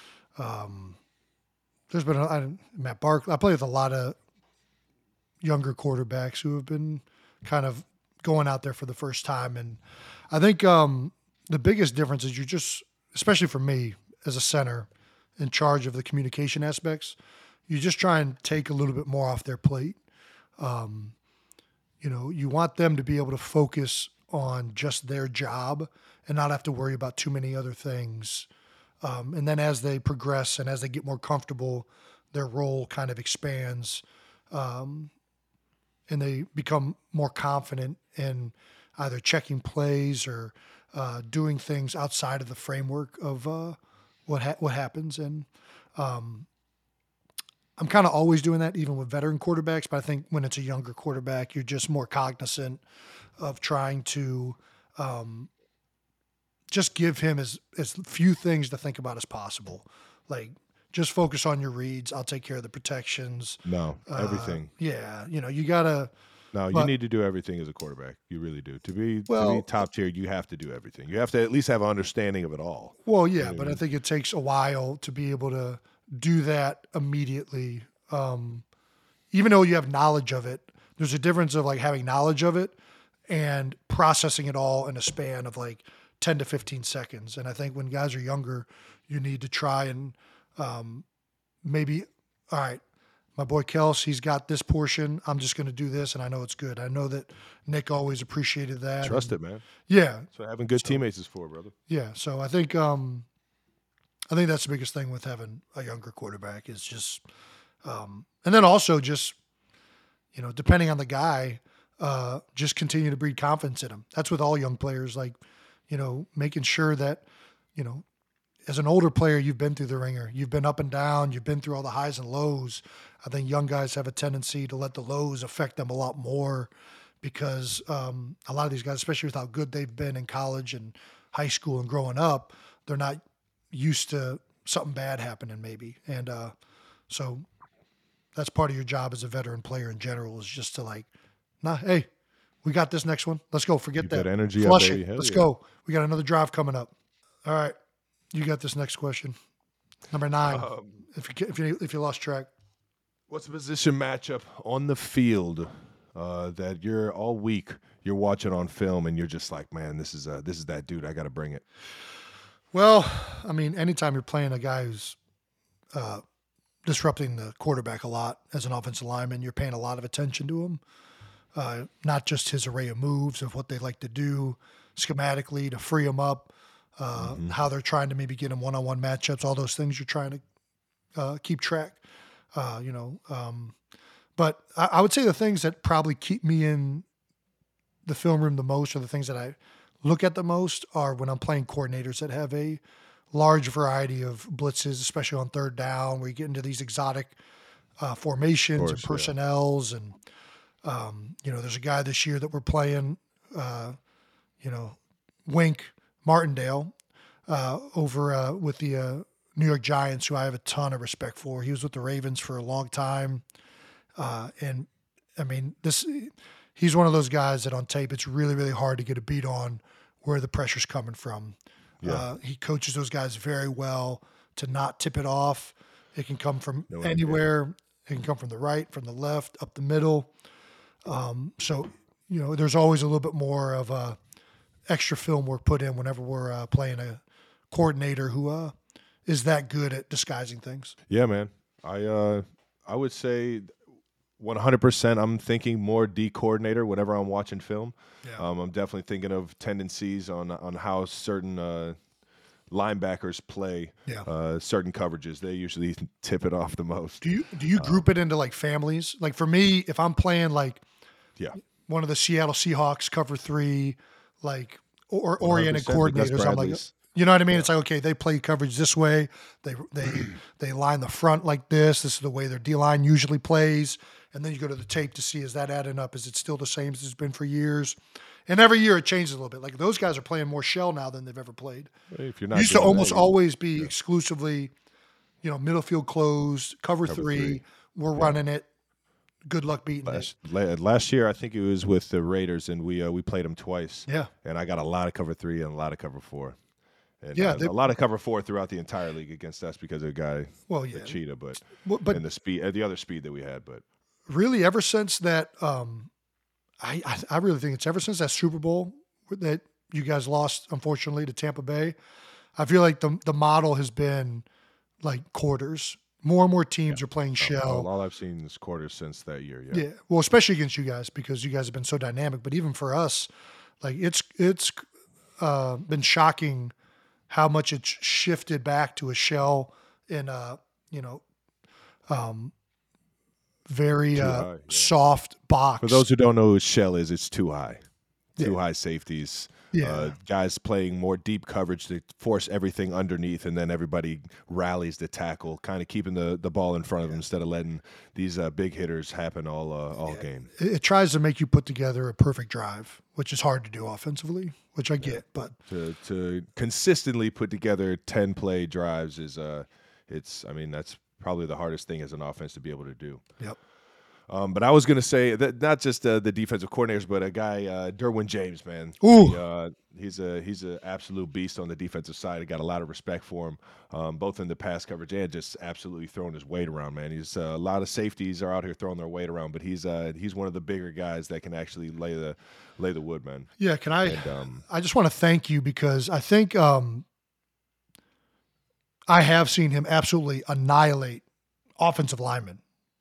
Um, There's been a, I, Matt Barkley. I play with a lot of younger quarterbacks who have been kind of going out there for the first time. And I think um, the biggest difference is you just, especially for me as a center in charge of the communication aspects, you just try and take a little bit more off their plate. Um, you know, you want them to be able to focus on just their job and not have to worry about too many other things. Um, and then as they progress and as they get more comfortable, their role kind of expands, um, and they become more confident in either checking plays or uh, doing things outside of the framework of uh, what ha- what happens. And um, I'm kind of always doing that, even with veteran quarterbacks. But I think when it's a younger quarterback, you're just more cognizant of trying to um, just give him as, as few things to think about as possible. Like, just focus on your reads. I'll take care of the protections. No, everything. Uh, yeah. You know, you got to. No, you but, need to do everything as a quarterback. You really do. To be, well, to be top tier, you have to do everything. You have to at least have an understanding of it all. Well, yeah, you know but I, mean? I think it takes a while to be able to do that immediately. Um, even though you have knowledge of it, there's a difference of like having knowledge of it and processing it all in a span of like ten to fifteen seconds. And I think when guys are younger, you need to try and um, maybe, all right, my boy Kels, he's got this portion. I'm just going to do this, and I know it's good. I know that Nick always appreciated that. Trust and, it, man. Yeah. That's what having good so, teammates is for, brother. Yeah. So I think um, I think that's the biggest thing with having a younger quarterback is just, um, and then also just, you know, depending on the guy, uh, just continue to breed confidence in him. That's with all young players, like, you know, making sure that, you know, as an older player, you've been through the ringer. You've been up and down. You've been through all the highs and lows. I think young guys have a tendency to let the lows affect them a lot more because um, a lot of these guys, especially with how good they've been in college and high school and growing up, they're not used to something bad happening maybe. And uh, so that's part of your job as a veteran player in general is just to like, nah, hey, we got this next one. Let's go. Forget Keep that. that energy Flush up, it. baby. Hell Let's yeah. go. We got another drive coming up. All right. You got this next question. Number nine. Um, if you if you if you lost track. What's the position matchup on the field uh, that you're all week you're watching on film and you're just like, man, this is uh, this is that dude. I got to bring it. Well, I mean, anytime you're playing a guy who's uh, disrupting the quarterback a lot as an offensive lineman, you're paying a lot of attention to him. Uh, not just his array of moves of what they like to do schematically to free him up. Uh, Mm-hmm. how they're trying to maybe get him one-on-one matchups, all those things you're trying to uh, keep track, uh, you know. Um, but I, I would say the things that probably keep me in the film room the most or the things that I look at the most are when I'm playing coordinators that have a large variety of blitzes, especially on third down, where you get into these exotic uh, formations Of course, and personnels. And, um, you know, there's a guy this year that we're playing, uh, you know, Wink Martindale uh, over uh, with the uh, New York Giants, who I have a ton of respect for. He was with the Ravens for a long time. Uh, and, I mean, this he's one of those guys that on tape, it's really, really hard to get a beat on where the pressure's coming from. Yeah. Uh, he coaches those guys very well to not tip it off. It can come from No anywhere. It can come from the right, from the left, up the middle. Um, so, you know, there's always a little bit more of a extra film work put in whenever we're uh, playing a coordinator who uh, is that good at disguising things. Yeah, man. I uh, I would say one hundred percent I'm thinking more D coordinator whenever I'm watching film. Yeah. Um, I'm definitely thinking of tendencies on on how certain uh, linebackers play Yeah. uh, certain coverages. They usually tip it off the most. Do you do you group it into like families? Like for me, if I'm playing like Yeah. one of the Seattle Seahawks cover three, like or oriented one hundred percent the Gus coordinators, I'm like, Bradleys. you know what I mean? It's like, okay, they play coverage this way. They they they line the front like this. This is the way their D line usually plays. And then you go to the tape to see, is that adding up? Is it still the same as it's been for years? And every year it changes a little bit. Like those guys are playing more shell now than they've ever played. If you're not Used to doing almost that, you- always be exclusively, you know, middle field closed, cover, Cover three. three. We're running it. Good luck beating Last, la- last year, I think it was with the Raiders, and we uh, we played them twice. it. Yeah. And I got a lot of cover three and a lot of cover four. And, Yeah, uh, they- a lot of cover four throughout the entire league against us because of the guy, Well, the yeah. cheetah, but Well, but and the speed, uh, the other speed that we had. But really, ever since that, um, I, I I really think it's ever since that Super Bowl that you guys lost, unfortunately, to Tampa Bay. I feel like the the model has been like quarters. More and more teams are playing shell. all, all I've seen is quarters since that year. Yeah. Yeah, well, especially against you guys because you guys have been so dynamic. But even for us, like it's it's uh, been shocking how much it's shifted back to a shell in a you know um, very Too uh, high, yeah. soft box. For those who don't know who shell is, it's too high. Too Yeah. high safeties. Yeah. Uh, guys playing more deep coverage to force everything underneath, and then everybody rallies the tackle, kind of keeping the, the ball in front of them instead of letting these uh, big hitters happen all uh, all game. it, it tries to make you put together a perfect drive, which is hard to do offensively, which I get. But To to consistently put together ten play drives is uh, it's I mean that's probably the hardest thing as an offense to be able to do. yep, Um, but I was going to say that not just uh, the defensive coordinators, but a guy, uh, Derwin James, man. Ooh. He, uh, he's a he's an absolute beast on the defensive side. I got a lot of respect for him, um, both in the pass coverage and just absolutely throwing his weight around, man. He's uh, a lot of safeties are out here throwing their weight around, but he's uh, he's one of the bigger guys that can actually lay the lay the wood, man. yeah. Can I? And, um, I just want to thank you because I think um, I have seen him absolutely annihilate offensive linemen.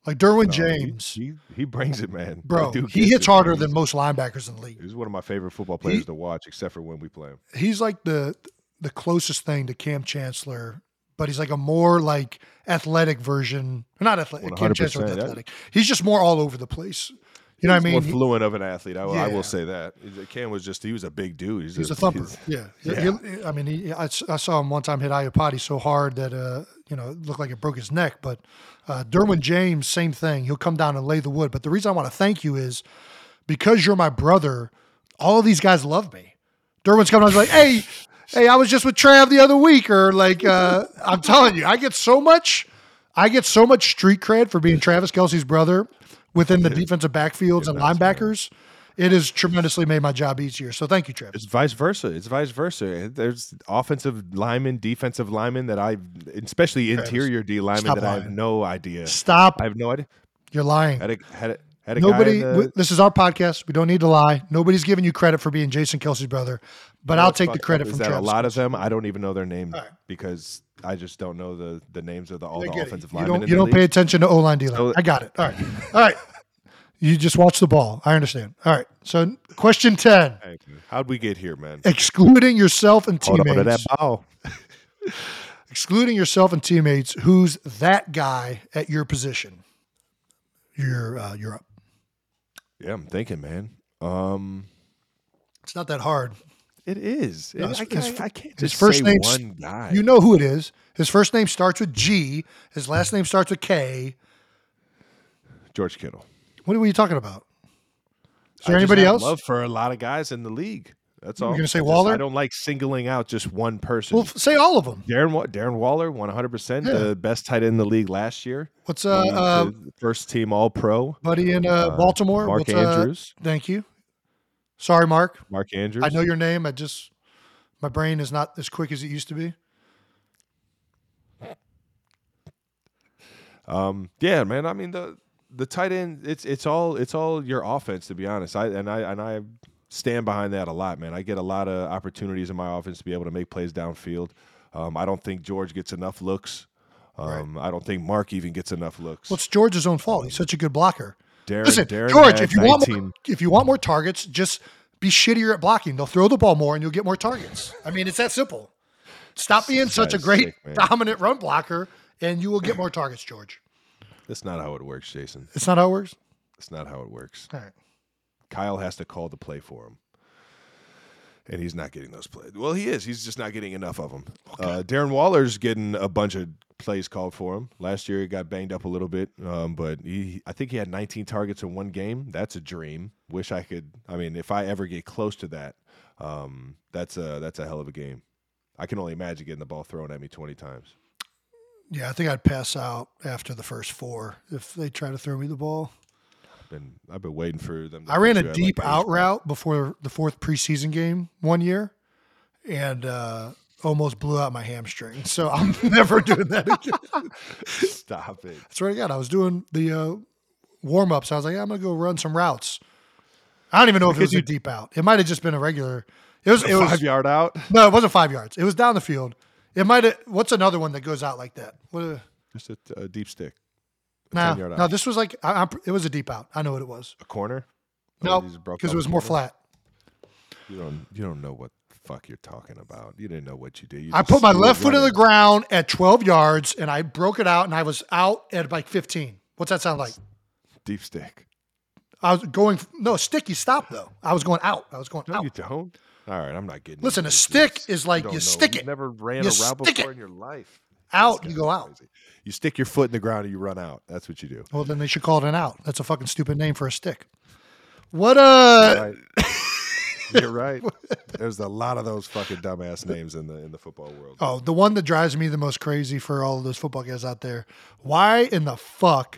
Like Derwin No, James, he, he he brings it, man. bro, That dude he gets hits it, harder man. than most linebackers in the league. He's one of my favorite football players He- to watch, except for when we play him. He's like the the closest thing to Cam Chancellor, but he's like a more like athletic version. Not athletic. Cam one hundred percent, Chancellor's yeah. athletic. He's just more all over the place. You know what I He's mean? more He- fluent of an athlete. I, will- I Yeah. will say that. He's- Cam was just, he was a big dude. He's, He's a, a thumper. he's- Yeah. Yeah. He- I mean, he, I, I saw him one time hit Iapati so hard that, uh, you know, it looked like it broke his neck. But uh, Derwin James, same thing. He'll come down and lay the wood. But the reason I want to thank you is because you're my brother, all of these guys love me. Derwin's coming on, he's like, hey, hey, I was just with Trav the other week. Or like, uh, I'm telling you, I get so much, I get so much street cred for being Travis Kelce's brother within the defensive backfields and nuts, man. linebackers. It has tremendously made my job easier. So thank you, Travis. It's vice versa. It's vice versa. There's offensive linemen, defensive linemen that I, especially interior D linemen, stop that I have lying. no idea. Stop. I have no idea. You're lying. Had a, had a, had a Nobody, guy in w- the, this is our podcast. We don't need to lie. Nobody's giving you credit for being Jason Kelsey's brother, but I'll what's take the fucked credit up from is that Travis. a lot of them, I don't even know their name All right. because I just don't know the, the names of the, all I the get it. offensive You linemen. don't, in you the don't league. pay attention to O-line, D-line. So- I got it. All right. All right. You just watch the ball. I understand. All right. So question ten, Thank you. How'd we get here, man? excluding yourself and Hold on to that teammates, ball. excluding yourself and teammates, who's that guy at your position? You're, uh, you're up. Yeah, I'm thinking, man. Um, It's not that hard. it is. No, It- his- I, can't, his- I can't his just first say name's- one guy. You know who it is. His first name starts with G. His last name starts with K. George Kittle. What are you talking about? Is there I just anybody have else? Love for a lot of guys in the league. That's You all. were gonna say I just- Waller? I don't like singling out just one person. Well, f- say all of them. Darren Wa- Darren Waller, one hundred percent, Yeah. the best tight end in the league last year. What's uh, He- uh the first team All Pro. buddy in uh, Baltimore? Mark What's, uh, Andrews. thank you. Sorry, Mark. Mark Andrews. I know your name. I just my brain is not as quick as it used to be. Um, yeah, man. I mean the the tight end. It's it's all it's all your offense, to be honest. I and I and I stand behind that a lot, man. I get a lot of opportunities in my offense to be able to make plays downfield. Um, I don't think George gets enough looks. Um, I don't think Mark even gets enough looks. Well, it's George's own fault. He's such a good blocker. Darren, Listen, Darren George, had if you want nineteen more, if you want more targets, just be shittier at blocking. They'll throw the ball more, and you'll get more targets. I mean, it's that simple. Stop being such a guy's great, sick, man. dominant run blocker, and you will get more targets, George. That's not how it works, Jason. It's not how it works. That's not how it works. All right. Kyle has to call the play for him. And he's not getting those plays. Well, he is. He's just not getting enough of them. Uh, Darren Waller's getting a bunch of plays called for him. Last year, he got banged up a little bit, um, but he, I think he had nineteen targets in one game. That's a dream. Wish I could. I mean, if I ever get close to that, um, that's a that's a hell of a game. I can only imagine getting the ball thrown at me twenty times. Yeah, I think I'd pass out after the first four if they try to throw me the ball. Been I've been waiting for them. To I ran put a you at, deep like, out age- route before the fourth preseason game one year, and uh, almost blew out my hamstring. So I'm never doing that again. Stop it. I swear to God, I was doing the uh, warm ups. I was like, yeah, I'm gonna go run some routes. I don't even know if it was Because a you- deep out. It might have just been a regular. It was. It was Five yard out. no, it wasn't five yards. It was down the field. It might have. What's another one that goes out like that? What? uh, Just a, a deep stick. A No, ten-yard out. no. This was like I, I, it was a deep out. I know what it was. A corner. No, these broke because up it was more corner? flat. You don't you don't know what the fuck you're talking about. You didn't know what you did. You I just- put my you were left foot in the running. ground at twelve yards, and I broke it out, and I was out at like fifteen. What's that sound like? Deep stick. I was going no sticky stop though. I was going out. I was going No, out. you don't. All right, I'm not getting. Listen, into a this. stick You is like don't you know. stick You've it. never ran You a route stick before it. in your life. Out, This you guy's go out. crazy. You stick your foot in the ground and you run out. That's what you do. Well, then they should call it an out. That's a fucking stupid name for a stick. What uh? Right. You're right. There's a lot of those fucking dumbass names in the in the football world. Oh, the one that drives me the most crazy for all of those football guys out there. Why in the fuck,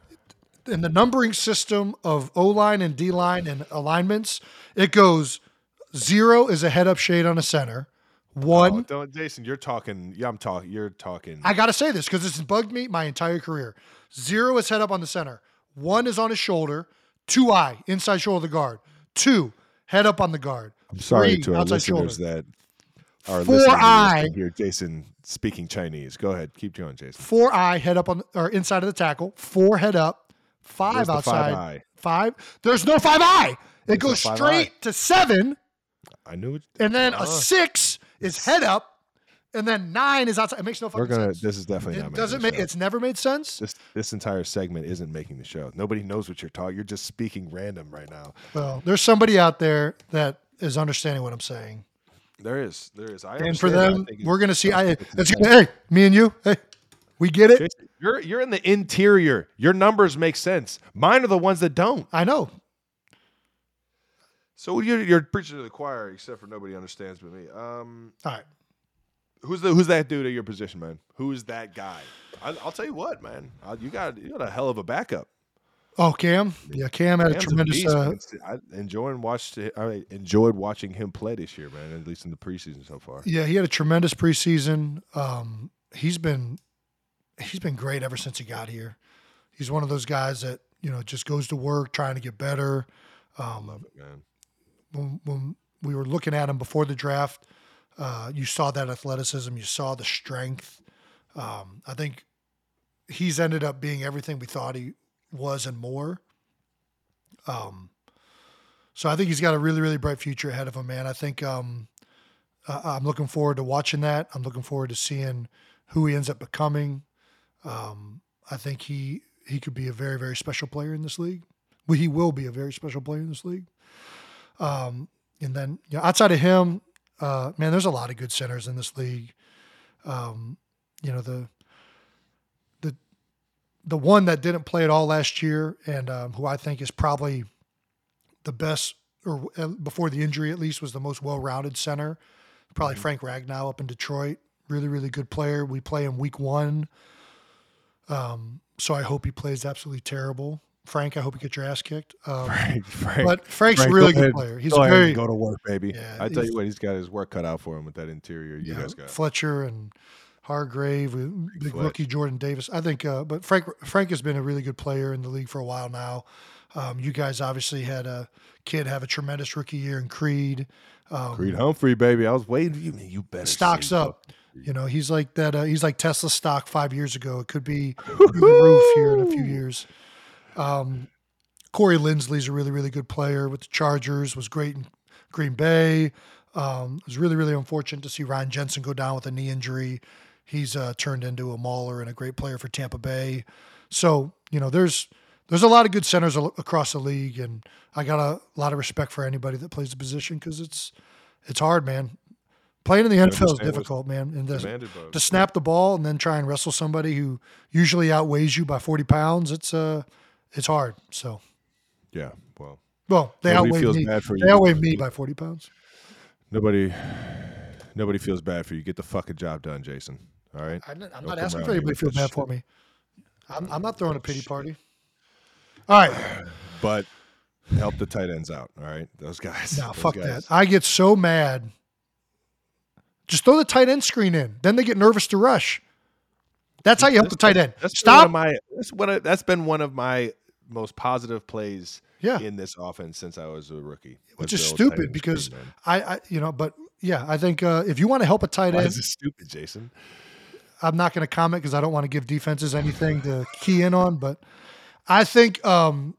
in the numbering system of O-line and D-line and alignments, it goes zero is a head-up shade on a center. One, Oh, don't, Jason. You're talking. Yeah, I'm talking. You're talking. I got to say this because it's bugged me my entire career. Zero is head up on the center. One is on his shoulder. Two eye, inside shoulder of the guard. Two, head up on the guard. I'm sorry Three, to our outside listeners shoulder. that our Four listeners eye. can hear Jason speaking Chinese. Go ahead, keep going, Jason. Four eye, head up on or inside of the tackle. Four head up. Five Where's the outside. five eye? Five. There's no five eye. It There's goes no five straight eye. to seven, I knew it. and then Uh, a six is head up, and then nine is outside. It makes no fucking We're gonna. sense. This is definitely not. It making doesn't the make. show. It's never made sense. This this entire segment isn't making the show. Nobody knows what you're talking. You're just speaking random right now. Well, there's somebody out there that is understanding what I'm saying, There is, there is. I and for understand. I them, think it's- we're gonna see. I, it's it's insane. hey, me and you. Hey, we get it. Jason, You're you're in the interior. Your numbers make sense. Mine are the ones that don't. I know. So you're you're preaching to the choir, except for nobody understands but me. Um, All right. who's the who's that dude at your position, man? Who's that guy? I, I'll tell you what, man. Uh, you got you got a hell of a backup. Oh, Cam. Yeah, Cam had a Cam's tremendous. beast, Uh, man. I enjoyed watched. I enjoyed watching him play this year, man. At least in the preseason so far. yeah, he had a tremendous preseason. Um, he's been he's been great ever since he got here. He's one of those guys that you know just goes to work trying to get better. Um, Love it, man. when, when we were looking at him before the draft, uh, you saw that athleticism, you saw the strength. Um, I think he's ended up being everything we thought he was and more. Um, so I think he's got a really, really bright future ahead of him, man. I think um, uh, I'm looking forward to watching that. I'm looking forward to seeing who he ends up becoming. Um, I think he he could be a very, very special player in this league. Well, he will be a very special player in this league. Um, and then, you know, outside of him, uh, man, there's a lot of good centers in this league. Um, you know, the, the, the one that didn't play at all last year and, um, who I think is probably the best or uh, before the injury, at least was the most well-rounded center, probably mm-hmm. Frank Ragnow up in Detroit. Really, really good player. We play him week one. Um, so I hope he plays absolutely terrible. Frank, I hope you get your ass kicked. Um, Frank, Frank, but Frank's Frank, a really go good ahead, player. He's go very ahead and go to work, baby. Yeah, I tell you what, he's got his work cut out for him with that interior you yeah, guys got. Fletcher and Hargrave, big, big Fletch. rookie Jordan Davis. I think, uh, but Frank Frank has been a really good player in the league for a while now. Um, you guys obviously had a kid have a tremendous rookie year in Creed. Um, Creed Humphrey, baby. I was waiting for you. You better stocks say up. You know, he's like that. Uh, he's like Tesla stock five years ago. It could be through the roof here in a few years. Um, Corey Lindsley's a really, really good player with the Chargers. Was great in Green Bay. Um, it was really, really unfortunate to see Ryan Jensen go down with a knee injury. He's uh, turned into a mauler and a great player for Tampa Bay. So you know, there's there's a lot of good centers al- across the league, and I got a lot of respect for anybody that plays the position because it's it's hard, man. Playing in the N F L is difficult, man. And the, to snap the ball and then try and wrestle somebody who usually outweighs you by forty pounds, it's uh, it's hard. So, yeah, well, well, they nobody outweigh feels me. bad for They you. outweigh me by forty pounds. Nobody, nobody feels bad for you. Get the fucking job done, Jason. All right. I'm not, I'm Don't not come asking around for here anybody to with feel this bad shit. for me. I'm, I'm not throwing a pity party. All right. But help the tight ends out. All right, those guys. No, those fuck guys. that. I get so mad. Just throw the tight end screen in. Then they get nervous to rush. That's how you help the tight end. That's Stop. One of my, that's one of, that's been one of my most positive plays Yeah. in this offense since I was a rookie. Which was is the old tight stupid end because screen, man. I, I, you know, but yeah, I think uh, if you want to help a tight Why end, is this stupid, Jason? I'm not going to comment because I don't want to give defenses anything to key in on. But I think um,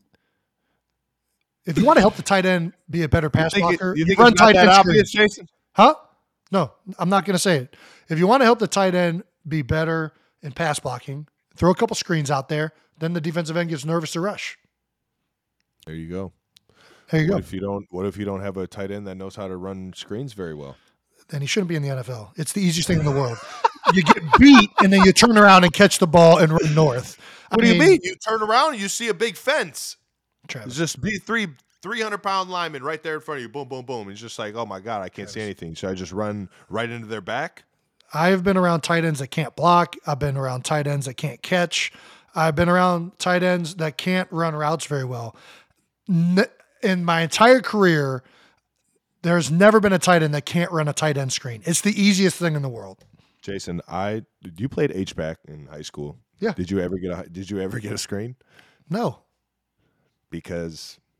if you want to help the tight end be a better pass You think it- blocker, you think run it's not tight that end obvious, screens. Jason? Huh? No, I'm not going to say it. If you want to help the tight end be better in pass blocking, throw a couple screens out there. Then the defensive end gets nervous to rush. There you go. There you What go. if you don't? What if you don't have a tight end that knows how to run screens very well? Then he shouldn't be in the N F L. It's the easiest thing in the world. You get beat, and then you turn around and catch the ball and run north. What do you mean? You turn around and you see a big fence. Travis? It's just be three three hundred pound linemen right there in front of you. Boom, boom, boom. It's just like, oh my god, I can't see anything. Should I just run right into their back? I have been around tight ends that can't block. I've been around tight ends that can't catch. I've been around tight ends that can't run routes very well. N- In my entire career, there's never been a tight end that can't run a tight end screen. It's the easiest thing in the world. Jason, I you played H-back in high school. Yeah. Did you ever get a Did you ever get a screen? No. Because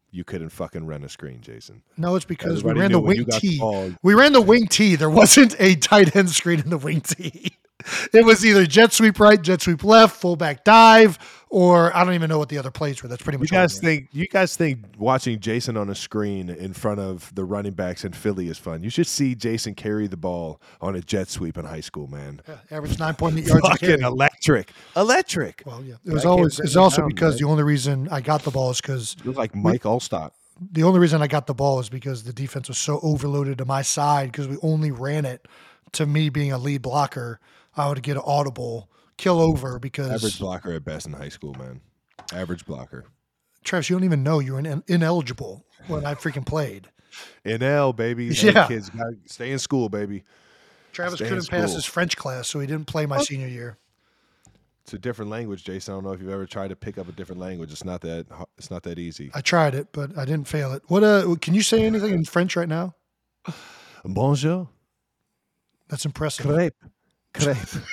you couldn't fucking run a screen, Jason. No, it's because Everybody we ran knew the when you wing got tee. the ball. We ran the wing tee. There wasn't a tight end screen in the wing tee. It was either jet sweep right, jet sweep left, fullback dive, or I don't even know what the other plays were. That's pretty You much. guys all think you guys think watching Jason on a screen in front of the running backs in Philly is fun? You should see Jason carry the ball on a jet sweep in high school, man. Yeah, average nine point eight yards. a Fucking carry. electric, electric. Well, yeah, it was That kid always. bring It's it also down, because man. the only reason I got the ball is because It was like Mike Allstott. the only reason I got the ball is because the defense was so overloaded to my side because we only ran it to me being a lead blocker. I would get an audible kill over because Average blocker at best in high school, man. Average blocker. Travis, you don't even know you were in, ineligible when I freaking played. N L, baby. Yeah. Hey, kids, gotta stay in school, baby. Travis Stay in couldn't pass school. his French class, so he didn't play my senior year. It's a different language, Jason. I don't know if you've ever tried to pick up a different language. It's not that. ho- It's not that easy. I tried it, but I didn't fail it. What? Uh, can you say anything in French right now? Bonjour. That's impressive. Crepe. Crepe.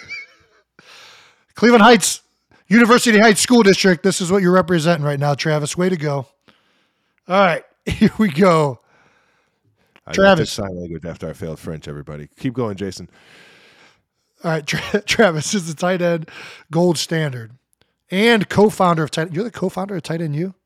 Cleveland Heights, University Heights School District. This is what you're representing right now, Travis. Way to go. All right, here we go. I Travis. took sign language after I failed French. Everybody, keep going, Jason. All right, Tra- Travis is the tight end gold standard and co-founder of tight. You're the co-founder of Tight End U,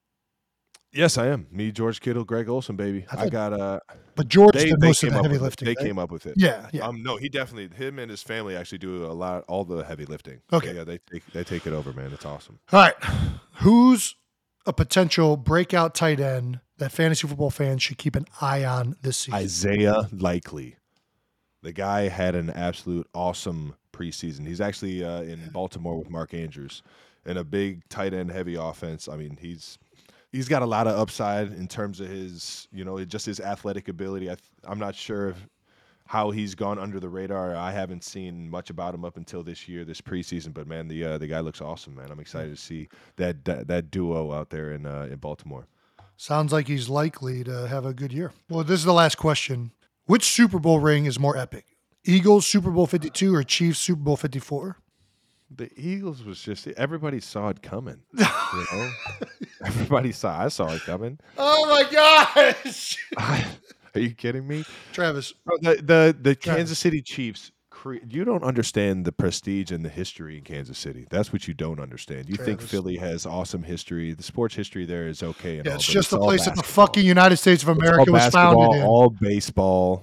Yes, I am. Me, George Kittle, Greg Olson, baby. I I, thought- got uh but George They, did they most of came the up heavy with lifting. it. They right? came up with it. Yeah, yeah. Um, no, he definitely. Him and his family actually do a lot, all the heavy lifting. Okay. Yeah, they take they take it over, man. It's awesome. All right, who's a potential breakout tight end that fantasy football fans should keep an eye on this season? Isaiah Likely, the guy had an absolute awesome preseason. He's actually uh, in Baltimore with Mark Andrews in a big tight end heavy offense. I mean, he's he's got a lot of upside in terms of his, you know, just his athletic ability. I th- I'm not sure if, how he's gone under the radar. I haven't seen much about him up until this year, this preseason. But man, the uh, the guy looks awesome, man. I'm excited to see that that, that duo out there in uh, in Baltimore. Sounds like he's likely to have a good year. Well, this is the last question. Which Super Bowl ring is more epic? Eagles Super Bowl fifty-two or Chiefs Super Bowl fifty-four? The Eagles was just everybody saw it coming. You know, everybody saw. I saw it coming. Oh my gosh. Are you kidding me? Travis, Bro, the the, the Travis. Kansas City Chiefs. cre- You don't understand the prestige and the history in Kansas City. That's what you don't understand. You think Travis. Philly has awesome history. The sports history there is okay. And yeah, all, it's but just the all place that the basketball. fucking United States of It's America all was basketball, founded in. all baseball.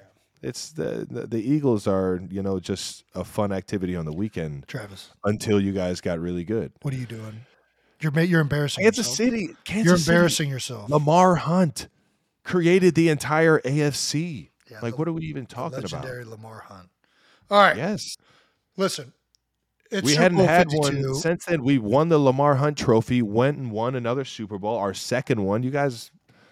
It's the, the the Eagles are, you know, just a fun activity on the weekend Travis, until you guys got really good. what are you doing? You're ma- you're embarrassing Kansas yourself. City, Kansas You're City, embarrassing yourself. Lamar Hunt created the entire A F C. Yeah, like, the- what are we even talking about? Legendary Lamar Hunt. All right, Yes, listen. It's we Super hadn't Bowl had fifty-two. one since then. We won the Lamar Hunt Trophy, went and won another Super Bowl, our second one. You guys,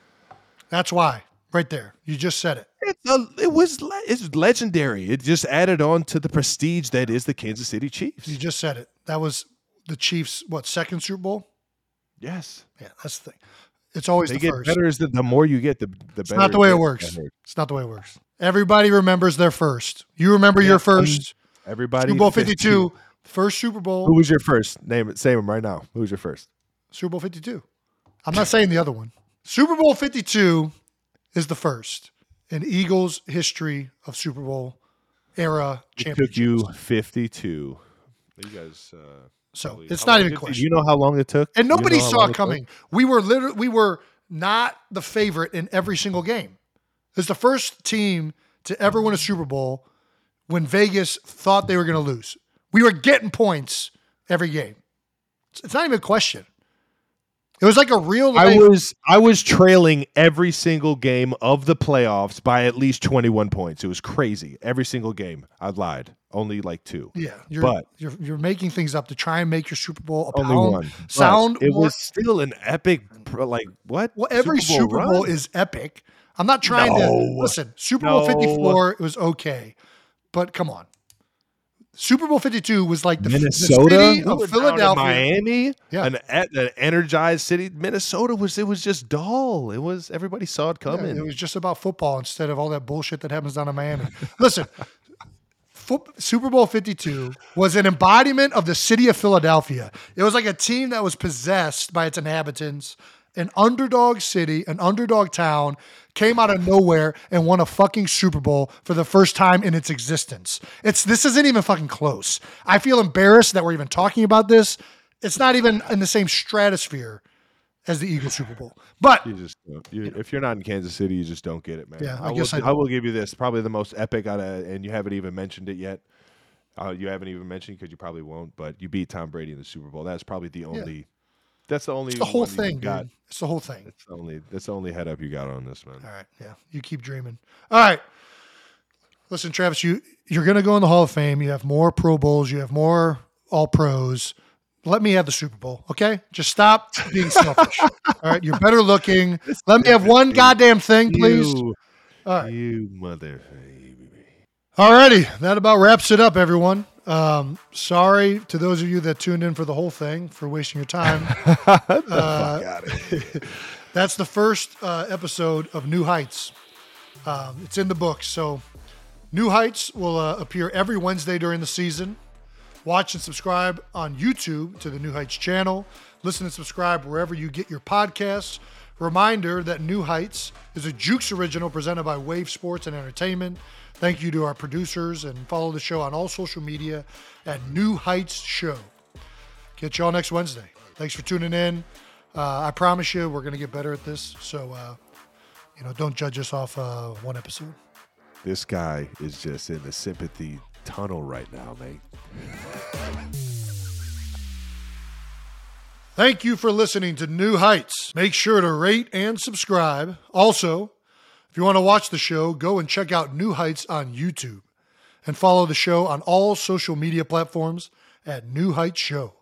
That's why. Right there. You just said it. it's a, it was le- it's legendary. It just added on to the prestige that is the Kansas City Chiefs. You just said it. That was the Chiefs, what, second Super Bowl? Yes, Yeah, that's the thing. It's always they the get first. better as the, the more you get, the the better. It's not the way it gets. works. It's not the way it works. Everybody remembers their first. You remember Yeah, your first. Everybody, Super Bowl fifty-two. First Super Who Bowl. was your first? Name it. Say them right now. Who was your first? Super Bowl fifty-two. I'm not saying the other one. Super Bowl fifty-two is the first in Eagles history of Super Bowl era It took championships. you fifty-two. You guys. Uh, So probably- it's how not long even did- a question. You know how long it took, And You know nobody how saw long it took? coming. We were literally we were not the favorite in every single game. It's the first team to ever win a Super Bowl when Vegas thought they were going to lose. We were getting points every game. It's, it's not even a question. It was like a real I life. was I was trailing every single game of the playoffs by at least twenty-one points. It was crazy. Every single game. I lied. Only like two. yeah, you're, but- you're you're making things up to try and make your Super Bowl a Only pound one. But sound. It more- was still an epic. pro- Like what? well, every Super Bowl, run? is epic. I'm not trying to No. listen. Super Bowl No. fifty-four, it was okay, but come on. Super Bowl fifty-two was like the, Minnesota, the city We were of down in Philadelphia. Miami, Yeah. an, an energized city. Minnesota was it was just dull. It was everybody saw it Yeah, coming. it was just about football instead of all that bullshit that happens down in Miami. Listen, Fo- Super Bowl fifty-two was an embodiment of the city of Philadelphia. It was like a team that was possessed by its inhabitants, an underdog city, an underdog town, came out of nowhere and won a fucking Super Bowl for the first time in its existence. It's this isn't even fucking close. I feel embarrassed that we're even talking about this. It's not even in the same stratosphere as the Eagles Super Bowl. But you just don't. You, you know. If you're not in Kansas City, you just don't get it, man. Yeah, I, I guess will, I, I will give you this. Probably the most epic out of, and you haven't even mentioned it yet. Uh, you haven't even mentioned because you probably won't. But you beat Tom Brady in the Super Bowl. That's probably the only. Yeah. That's the only. It's the whole one thing, got. dude. It's the whole thing. It's the only. That's the only head up you got on this, man. All right. Yeah. You keep dreaming. All right. Listen, Travis. You you're gonna go in the Hall of Fame. You have more Pro Bowls. You have more All Pros. Let me have the Super Bowl, okay? Just stop being selfish. All right, you're better looking. Let me have one goddamn thing, please. You, All right. You mother. All righty, that about wraps it up, everyone. Um, sorry to those of you that tuned in for the whole thing, for wasting your time. uh, that's the first uh, episode of New Heights. Um, it's in the books. So New Heights will uh, appear every Wednesday during the season. Watch and subscribe on YouTube to the New Heights channel. Listen and subscribe wherever you get your podcasts. Reminder that New Heights is a Jukes original presented by Wave Sports and Entertainment. Thank you to our producers, and follow the show on all social media at New Heights Show. Catch y'all next Wednesday. Thanks for tuning in. Uh, I promise you we're going to get better at this. So, uh, you know, don't judge us off uh, one episode. This guy is just in the sympathy tunnel right now, mate. Thank you for listening to New Heights. Make sure to rate and subscribe. Also, if you want to watch the show, go and check out New Heights on YouTube and follow the show on all social media platforms at New Heights Show.